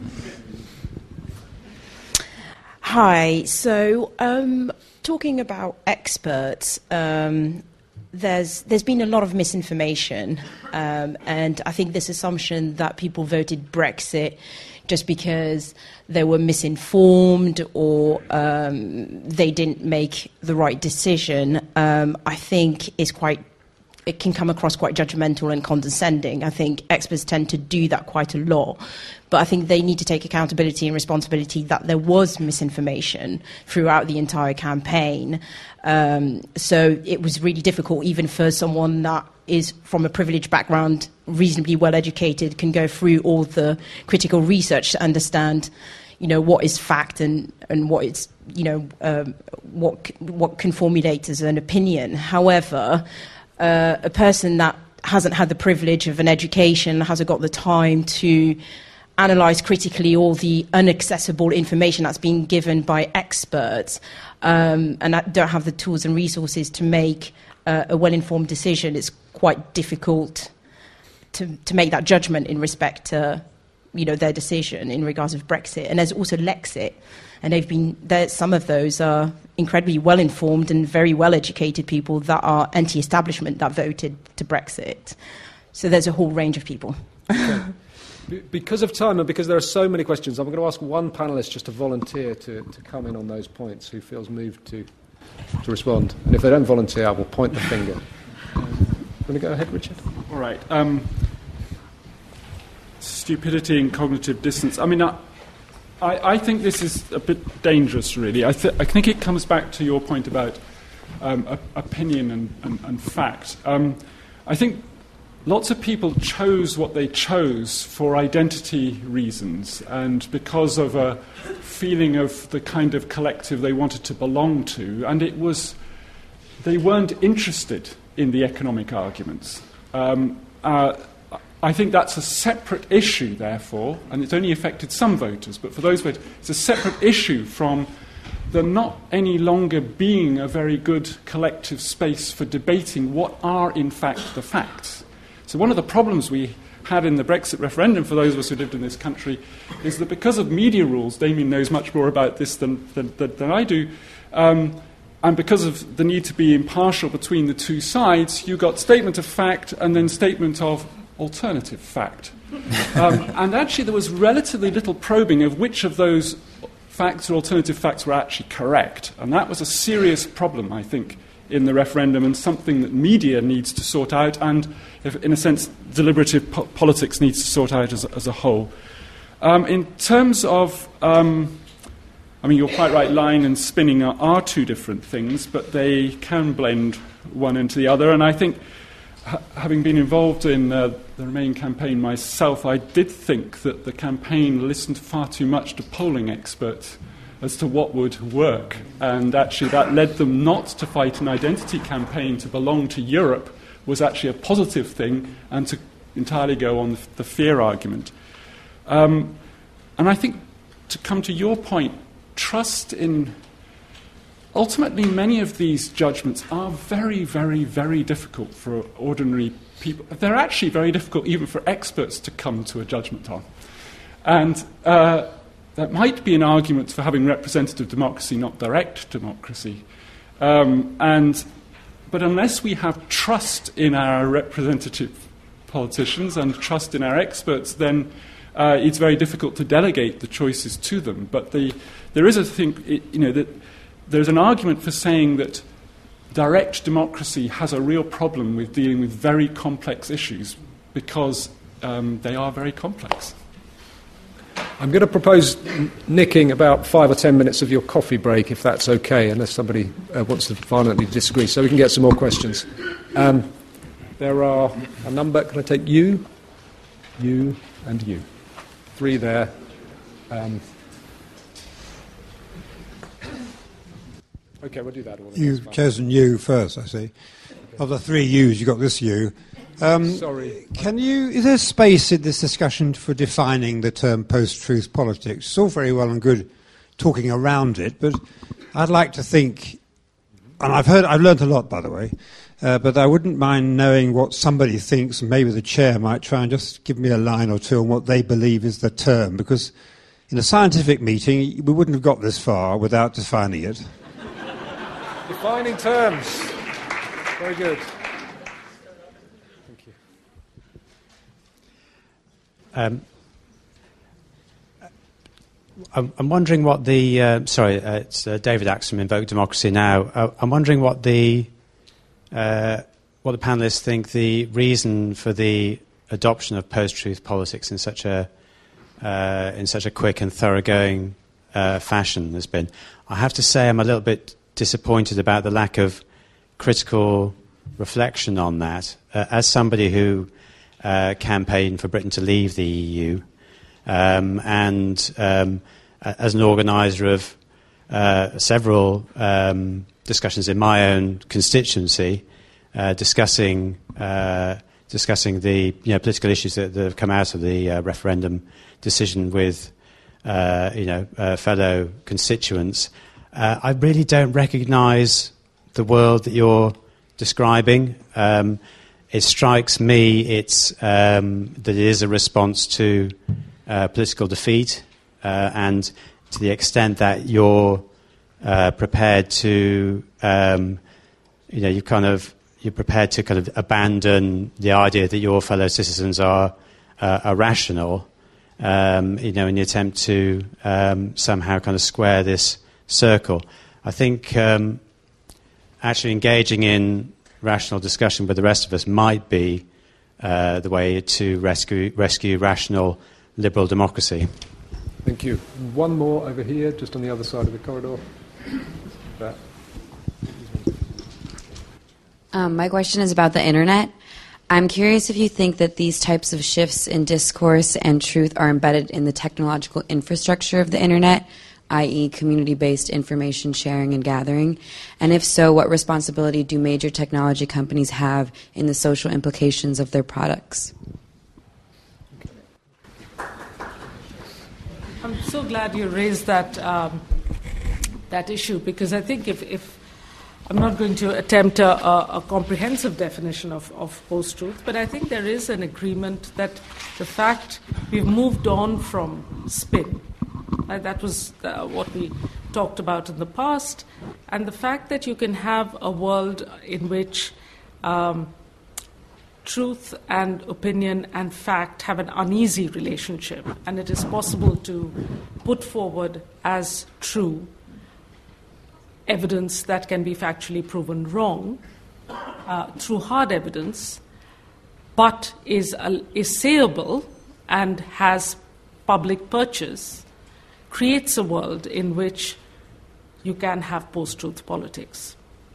Speaker 8: Hi. So, um, talking about experts, um, There's there's been a lot of misinformation, um, and I think this assumption that people voted Brexit just because they were misinformed or um, they didn't make the right decision, um, I think is quite. It can come across quite judgmental and condescending. I think experts tend to do that quite a lot. But I think they need to take accountability and responsibility that there was misinformation throughout the entire campaign. Um, so it was really difficult, even for someone that is from a privileged background, reasonably well educated, can go through all the critical research to understand, you know, what is fact and, and what is, you know, um, what what can formulate as an opinion. However, uh, a person that hasn't had the privilege of an education, hasn't got the time to analyse critically all the inaccessible information that's been given by experts, um, and that don't have the tools and resources to make uh, a well-informed decision, it's quite difficult to, to make that judgment in respect to, you know, their decision in regards of Brexit. And there's also Lexit, and they've been there. Some of those are incredibly well-informed and very well-educated people that are anti-establishment that voted to Brexit. So there's a whole range of people.
Speaker 1: Okay. Because of time and because there are so many questions, I'm going to ask one panellist just to volunteer to, to come in on those points who feels moved to to respond. And if they don't volunteer, I will point the finger. Want to go ahead, Richard?
Speaker 3: All right. Um, stupidity and cognitive dissonance. I mean, I, I, I think this is a bit dangerous, really. I, th- I think it comes back to your point about um, a, opinion and, and, and fact. Um, I think lots of people chose what they chose for identity reasons and because of a feeling of the kind of collective they wanted to belong to, and it was they weren't interested in the economic arguments. Um, uh, I think that's a separate issue, therefore, and it's only affected some voters, but for those voters, it's a separate issue from there not any longer being a very good collective space for debating what are, in fact, the facts. So one of the problems we had in the Brexit referendum, for those of us who lived in this country, is that because of media rules, Damien knows much more about this than, than, than, than I do, um, and because of the need to be impartial between the two sides, you got statement of fact and then statement of alternative fact. Um, and actually there was relatively little probing of which of those facts or alternative facts were actually correct. And that was a serious problem, I think, in the referendum, and something that media needs to sort out, and, if, in a sense, deliberative po- politics needs to sort out as, as a whole. Um, in terms of, um, I mean, you're quite right, lying and spinning are, are two different things, but they can blend one into the other, and I think, ha- having been involved in uh, the Remain campaign myself, I did think that the campaign listened far too much to polling experts as to what would work. And actually that led them not to fight an identity campaign to belong to Europe was actually a positive thing, and to entirely go on the, the fear argument. Um, and I think, to come to your point, trust in... Ultimately, many of these judgments are very, very, very difficult for ordinary people. They're actually very difficult even for experts to come to a judgment on. And... Uh, That might be an argument for having representative democracy, not direct democracy. Um, and, but unless we have trust in our representative politicians and trust in our experts, then uh, it's very difficult to delegate the choices to them. But the, there is a thing, you know, that there's an argument for saying that direct democracy has a real problem with dealing with very complex issues because um, they are very complex.
Speaker 1: I'm going to propose nicking about five or ten minutes of your coffee break, if that's okay, unless somebody uh, wants to violently disagree, so we can get some more questions. Um, there are a number. Can I take you? you, and you. Three there. Um, okay, we'll do that. All
Speaker 9: You've chosen you first, I see. Of the three U's, you got this U. Um,
Speaker 1: Sorry.
Speaker 9: Can you? Is there space in this discussion for defining the term post-truth politics? It's all very well and good talking around it, but I'd like to think, and I've heard, I've learnt a lot, by the way, uh, but I wouldn't mind knowing what somebody thinks, and maybe the chair might try and just give me a line or two on what they believe is the term, because in a scientific meeting, we wouldn't have got this far without defining it.
Speaker 1: Defining terms. Very good. Thank you.
Speaker 10: Um, I'm, I'm wondering what the... Uh, sorry, uh, it's uh, David Axe from Invoke Democracy Now. Uh, I'm wondering what the uh, what the panellists think the reason for the adoption of post-truth politics in such a uh, in such a quick and thoroughgoing uh, fashion has been. I have to say I'm a little bit disappointed about the lack of critical reflection on that. Uh, as somebody who uh, campaigned for Britain to leave the E U, um, and um, as an organiser of uh, several um, discussions in my own constituency, uh, discussing uh, discussing the you know, political issues that, that have come out of the uh, referendum decision with uh, you know uh, fellow constituents, uh, I really don't recognise the world that you're describing. Um, it strikes me it's um, that it is a response to uh, political defeat, uh, and to the extent that you're uh, prepared to, um, you know, you kind of you're prepared to kind of abandon the idea that your fellow citizens are uh, are rational, um, you know, in the attempt to um, somehow kind of square this circle. I think. Um, Actually engaging in rational discussion with the rest of us might be uh, the way to rescue, rescue rational liberal democracy.
Speaker 1: Thank you. One more over here, just on the other side of the corridor. There.
Speaker 11: Um, my question is about the internet. I'm curious if you think that these types of shifts in discourse and truth are embedded in the technological infrastructure of the internet, that is community-based information sharing and gathering? And if so, what responsibility do major technology companies have in the social implications of their products?
Speaker 2: I'm so glad you raised that um, that issue, because I think if, if I'm not going to attempt a, a, a comprehensive definition of, of post-truth, but I think there is an agreement that the fact we've moved on from spin. Uh, that was uh, what we talked about in the past. And the fact that you can have a world in which um, truth and opinion and fact have an uneasy relationship, and it is possible to put forward as true evidence that can be factually proven wrong uh, through hard evidence, but is, uh, is sayable and has public purchase, creates a world in which you can have post-truth politics.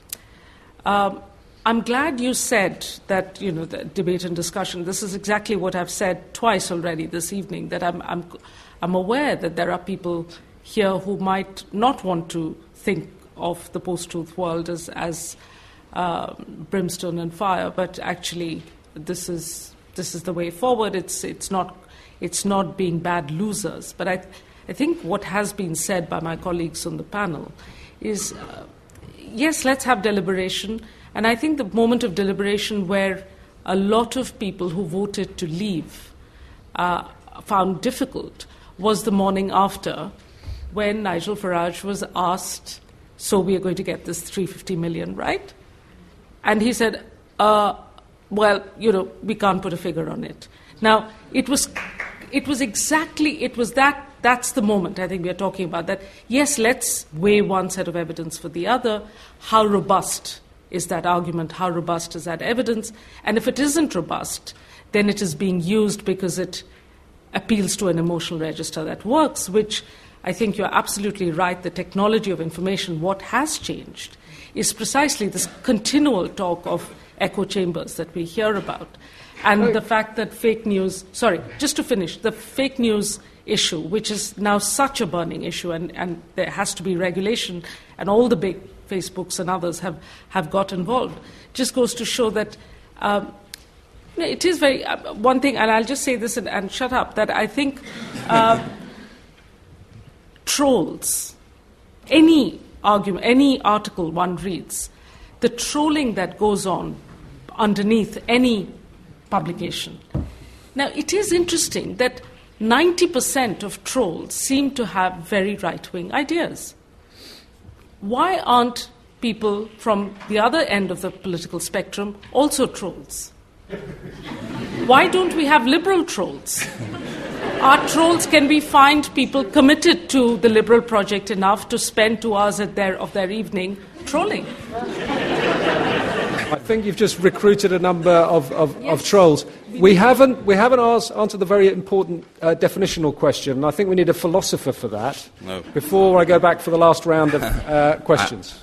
Speaker 2: Um, I'm glad you said that, you know, the debate and discussion, this is exactly what I've said twice already this evening, that I'm, I'm, I'm aware that there are people here who might not want to think of the post-truth world as, as uh, brimstone and fire, but actually this is, this is the way forward. It's, it's, not, it's not being bad losers. But I I think what has been said by my colleagues on the panel is, uh, yes, let's have deliberation. And I think the moment of deliberation where a lot of people who voted to leave uh, found difficult was the morning after, when Nigel Farage was asked, so we are going to get this three hundred fifty million, right? And he said, uh, well, you know, we can't put a figure on it. Now, it was, it was exactly, it was that, that's the moment I think we are talking about, that, yes, let's weigh one set of evidence for the other. How robust is that argument? How robust is that evidence? And if it isn't robust, then it is being used because it appeals to an emotional register that works, which I think you're absolutely right. The technology of information, what has changed, is precisely this continual talk of echo chambers that we hear about. And the fact that fake news, sorry, just to finish, the fake news issue, which is now such a burning issue, and, and there has to be regulation, and all the big Facebooks and others have, have got involved, just goes to show that um, you know, it is very, uh, one thing, and I'll just say this and, and shut up, that I think uh, trolls, any argument, any article one reads, the trolling that goes on underneath any publication. Now, it is interesting that ninety percent of trolls seem to have very right-wing ideas. Why aren't people from the other end of the political spectrum also trolls? Why don't we have liberal trolls? Our trolls, can we find people committed to the liberal project enough to spend two hours at their, of their evening trolling?
Speaker 1: I think you've just recruited a number of, of,
Speaker 2: Yes.
Speaker 1: of trolls. We haven't, we haven't asked, answered the very important uh, definitional question, and I think we need a philosopher for that
Speaker 4: No.
Speaker 1: before I go back for the last round of uh, questions.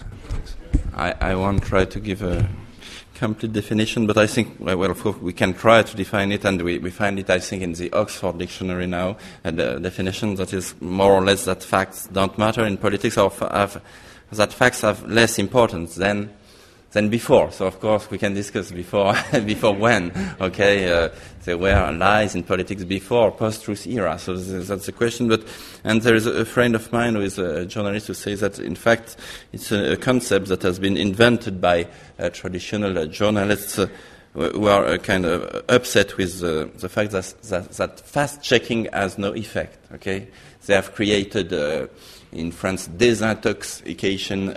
Speaker 4: I, I won't try to give a complete definition, but I think, well, well, of course, we can try to define it, and we, we find it, I think, in the Oxford Dictionary now, and the definition that is more or less that facts don't matter in politics, or f- have, that facts have less importance than than before. So, of course, we can discuss before before when, okay, uh, there were lies in politics before, post-truth era. So this, that's the question. But and there is a friend of mine who is a journalist who says that, in fact, it's a, a concept that has been invented by uh, traditional uh, journalists uh, who are uh, kind of upset with uh, the fact that, that, that fast-checking has no effect, okay? They have created... Uh, in France, désintoxication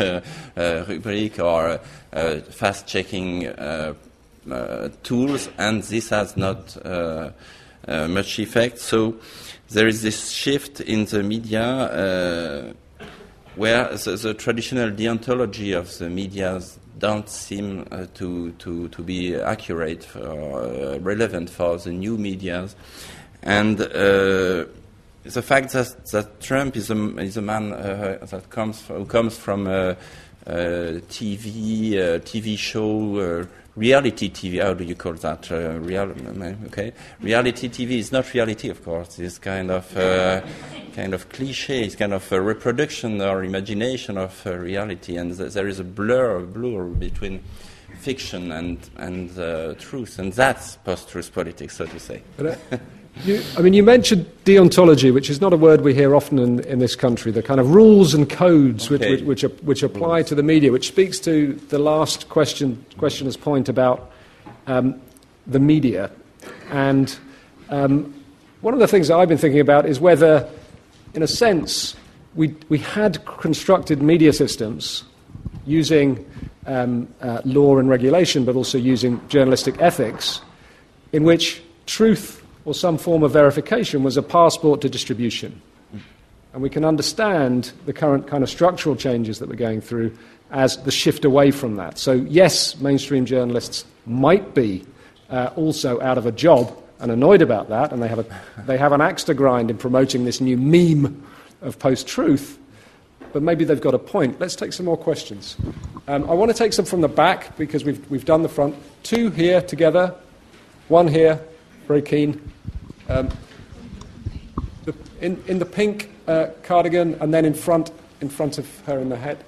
Speaker 4: uh, rubric or uh, fast-checking uh, uh, tools, and this has not uh, uh, much effect. So there is this shift in the media uh, where the, the traditional deontology of the media don't seem uh, to, to, to be accurate or uh, relevant for the new media. And uh, the fact that, that Trump is a, is a man uh, that comes from, who comes from a, a T V uh, T V show, uh, reality T V. How do you call that? Uh, real, okay, reality T V is not reality, of course. It's kind of uh, kind of cliche. It's kind of a reproduction or imagination of uh, reality, and th- there is a blur, a blur between fiction and and uh, truth, and that's post-truth politics, so to say.
Speaker 1: But, uh, You, I mean, you mentioned deontology, which is not a word we hear often in, in this country, the kind of rules and codes
Speaker 4: Okay.
Speaker 1: which, which, which, which apply to the media, which speaks to the last question, questioner's point about um, the media. And um, one of the things that I've been thinking about is whether, in a sense, we, we had constructed media systems using um, uh, law and regulation, but also using journalistic ethics, in which truth or some form of verification was a passport to distribution. And we can understand the current kind of structural changes that we're going through as the shift away from that. So, yes, mainstream journalists might be uh, also out of a job and annoyed about that, and they have, a, they have an axe to grind in promoting this new meme of post-truth, but maybe they've got a point. Let's take some more questions. Um, I want to take some from the back, because we've, we've done the front. Two here together, one here, very keen. Um, the, in, in the pink uh, cardigan, and then in front, in front of her in the head.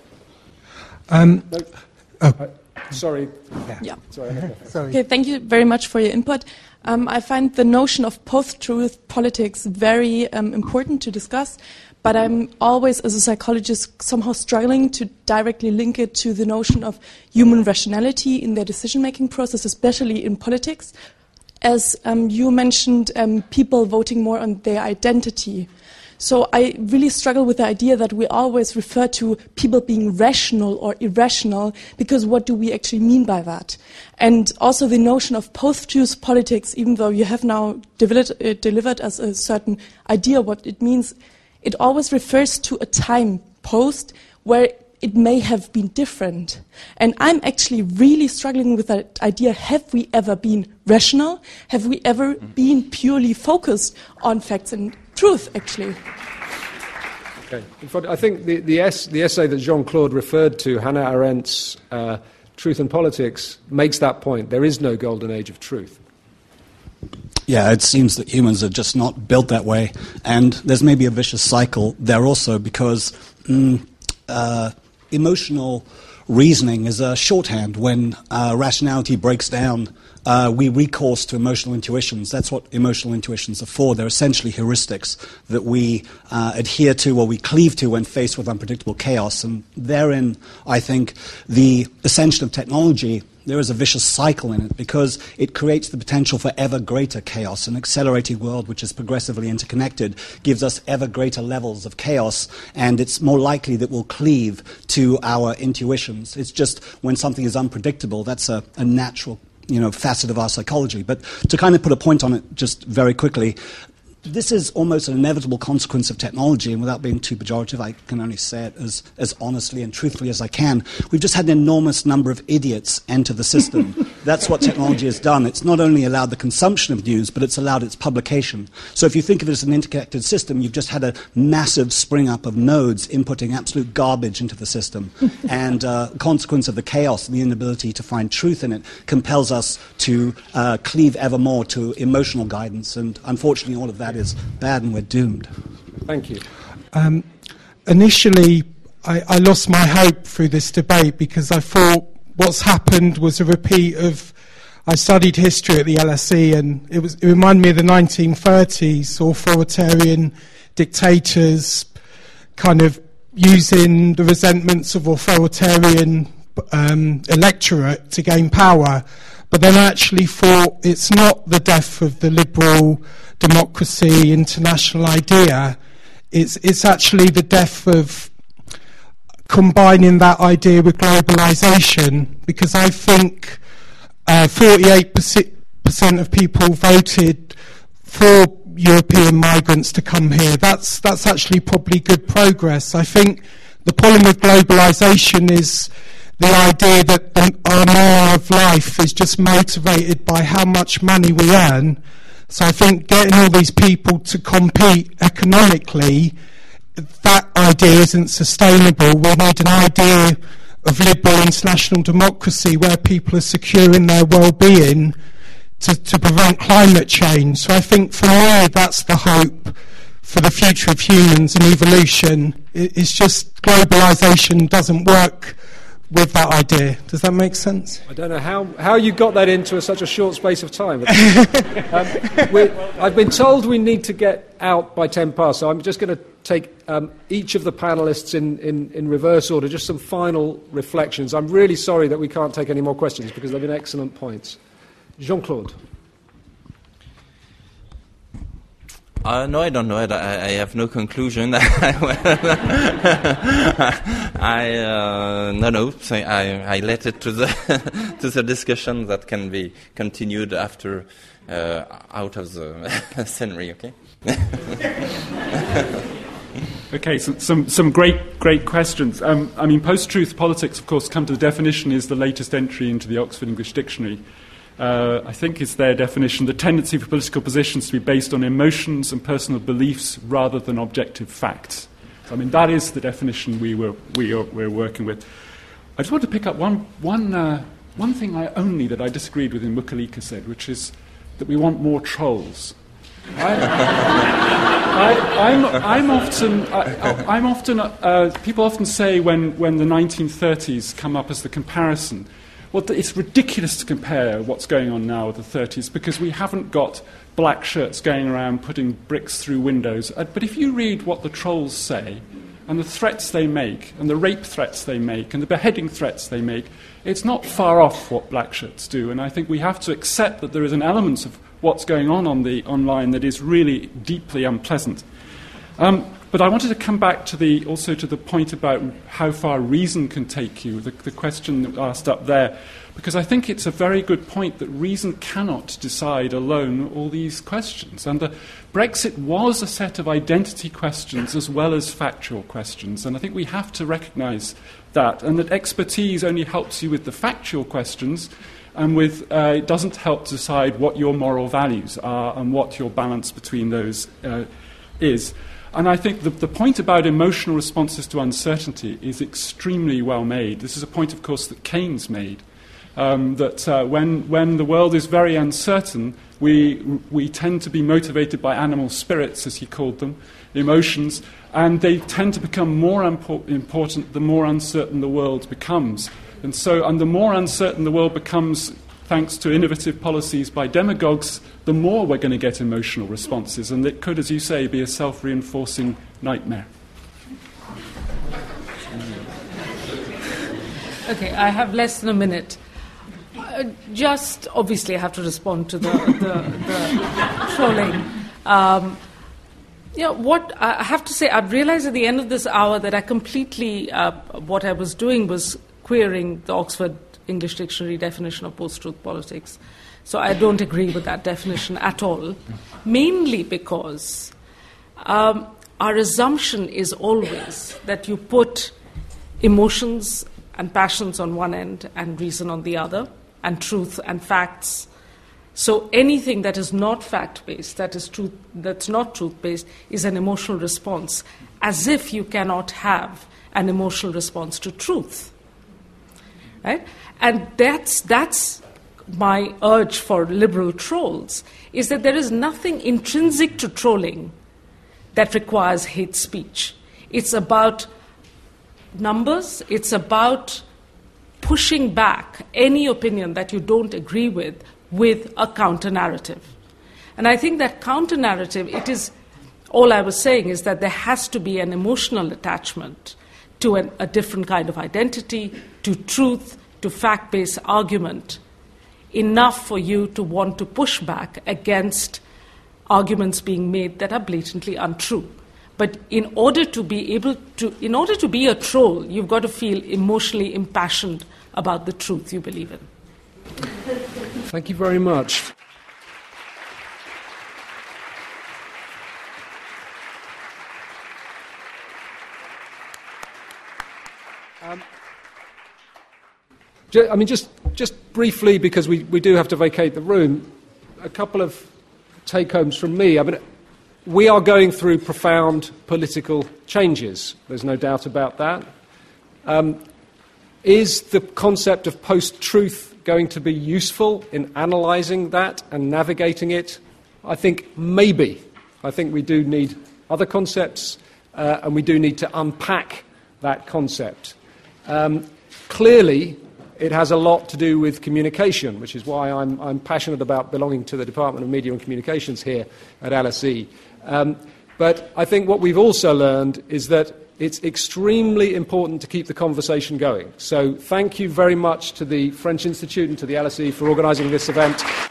Speaker 12: Um,
Speaker 1: no,
Speaker 12: oh.
Speaker 1: uh, sorry.
Speaker 12: Yeah.
Speaker 1: Sorry.
Speaker 12: Sorry.
Speaker 13: Okay, thank you very much for your input. Um, I find the notion of post-truth politics very um, important to discuss, but I'm always, as a psychologist, somehow struggling to directly link it to the notion of human rationality in their decision-making process, especially in politics. As um, you mentioned, um, people voting more on their identity. So I really struggle with the idea that we always refer to people being rational or irrational, because what do we actually mean by that? And also the notion of post-truth politics, even though you have now delivered, uh, delivered us a certain idea what it means, it always refers to a time post where it may have been different. And I'm actually really struggling with that idea. Have we ever been rational? Have we ever been purely focused on facts and truth, actually?
Speaker 1: Okay. In fact, I think the, the, es- the essay that Jean-Claude referred to, Hannah Arendt's uh, Truth and Politics makes that point. There is no golden age of truth.
Speaker 14: Yeah, it seems that humans are just not built that way. And there's maybe a vicious cycle there also because mm, uh, emotional reasoning is a shorthand. When uh, rationality breaks down, uh, we recourse to emotional intuitions. That's what emotional intuitions are for. They're essentially heuristics that we uh, adhere to or we cleave to when faced with unpredictable chaos. And therein, I think, the ascension of technology, there is a vicious cycle in it because it creates the potential for ever greater chaos. An accelerating world which is progressively interconnected gives us ever greater levels of chaos, and it's more likely that we'll cleave to our intuitions. It's just when something is unpredictable, that's a, a natural, you know, facet of our psychology. But to kind of put a point on it just very quickly, this is almost an inevitable consequence of technology, and without being too pejorative, I can only say it as, as honestly and truthfully as I can. We've just had an enormous number of idiots enter the system. That's what technology has done. It's not only allowed the consumption of news, but it's allowed its publication. So if you think of it as an interconnected system, you've just had a massive spring up of nodes inputting absolute garbage into the system. And uh, the consequence of the chaos and the inability to find truth in it compels us to uh, cleave ever more to emotional guidance. And unfortunately, all of that is bad and we're doomed.
Speaker 1: Thank you.
Speaker 12: Um, initially, I, I lost my hope through this debate because I thought what's happened was a repeat of, I studied history at the L S E, and it was it reminded me of the nineteen thirties, authoritarian dictators kind of using the resentments of authoritarian um, electorate to gain power. But then I actually thought it's not the death of the liberal democracy international idea. It's, it's actually the death of combining that idea with globalization, because I think uh, forty-eight percent of people voted for European migrants to come here. That's, that's actually probably good progress. I think the problem with globalization is the idea that the, our manner of life is just motivated by how much money we earn. So I think getting all these people to compete economically, that idea isn't sustainable. We need an idea of liberal international democracy where people are securing their well-being to, to prevent climate change. So I think for me that's the hope for the future of humans and evolution. It, it's just globalization doesn't work with that idea. Does that make sense?
Speaker 1: I don't know how, how you got that into a, such a short space of time. um, I've been told we need to get out by ten past, so I'm just going to take um, each of the panellists in, in, in reverse order, just some final reflections. I'm really sorry that we can't take any more questions because they've been excellent points. Jean-Claude.
Speaker 4: Uh, no, I don't know it. I, I have no conclusion. I uh, no no. So I, I let it to the to the discussion that can be continued after uh, out of the scenery. Okay.
Speaker 3: Okay, so some some great great questions. Um, I mean, post-truth politics, of course, come to the definition is the latest entry into the Oxford English Dictionary. Uh, I think is their definition, the tendency for political positions to be based on emotions and personal beliefs rather than objective facts. So, I mean, that is the definition we were, we are, we're working with. I just want to pick up one, one, uh, one thing I only that I disagreed with in Mukalika said, which is that we want more trolls. I, I, I'm, I'm often, I, I'm often uh, people often say when, when the nineteen thirties come up as the comparison, well, it's ridiculous to compare what's going on now with the thirties because we haven't got black shirts going around putting bricks through windows. Uh, but if you read what the trolls say and the threats they make and the rape threats they make and the beheading threats they make, it's not far off what black shirts do. And I think we have to accept that there is an element of what's going on on the online that is really deeply unpleasant. Um, But I wanted to come back to the also to the point about how far reason can take you, the, the question asked up there, because I think it's a very good point that reason cannot decide alone all these questions. And the Brexit was a set of identity questions as well as factual questions, and I think we have to recognise that, and that expertise only helps you with the factual questions, and with uh, it doesn't help decide what your moral values are and what your balance between those uh, is. And I think the, the point about emotional responses to uncertainty is extremely well made. This is a point, of course, that Keynes made. Um, that uh, when, when the world is very uncertain, we, we tend to be motivated by animal spirits, as he called them, emotions, and they tend to become more impo- important the more uncertain the world becomes. And so, and the more uncertain the world becomes, thanks to innovative policies by demagogues, the more we're going to get emotional responses, and it could, as you say, be a self-reinforcing nightmare.
Speaker 2: Okay, I have less than a minute. Uh, just, obviously, I have to respond to the, the, the trolling. Um, you know, what I have to say, I've realized at the end of this hour that I completely, uh, what I was doing was querying the Oxford English Dictionary definition of post-truth politics. So I don't agree with that definition at all, mainly because um, our assumption is always that you put emotions and passions on one end and reason on the other, and truth and facts. So anything that is not fact-based, that is truth, that's not truth-based, is an emotional response, as if you cannot have an emotional response to truth. Right? And that's, that's my urge for liberal trolls, is that there is nothing intrinsic to trolling that requires hate speech. It's about numbers, it's about pushing back any opinion that you don't agree with with a counter-narrative. And I think that counter-narrative, it is, all I was saying is that there has to be an emotional attachment to an, a different kind of identity, to truth, to fact-based argument, enough for you to want to push back against arguments being made that are blatantly untrue. But in order to be able to, in order to be a troll, you've got to feel emotionally impassioned about the truth you believe in.
Speaker 1: Thank you very much. Um, I mean, just just briefly, because we, we do have to vacate the room, a couple of take-homes from me. I mean, we are going through profound political changes. There's no doubt about that. Um, is the concept of post-truth going to be useful in analysing that and navigating it? I think maybe. I think we do need other concepts, uh, and we do need to unpack that concept. Um, clearly, it has a lot to do with communication, which is why I'm, I'm passionate about belonging to the Department of Media and Communications here at L S E. Um, but I think what we've also learned is that it's extremely important to keep the conversation going. So thank you very much to the French Institute and to the L S E for organising this event.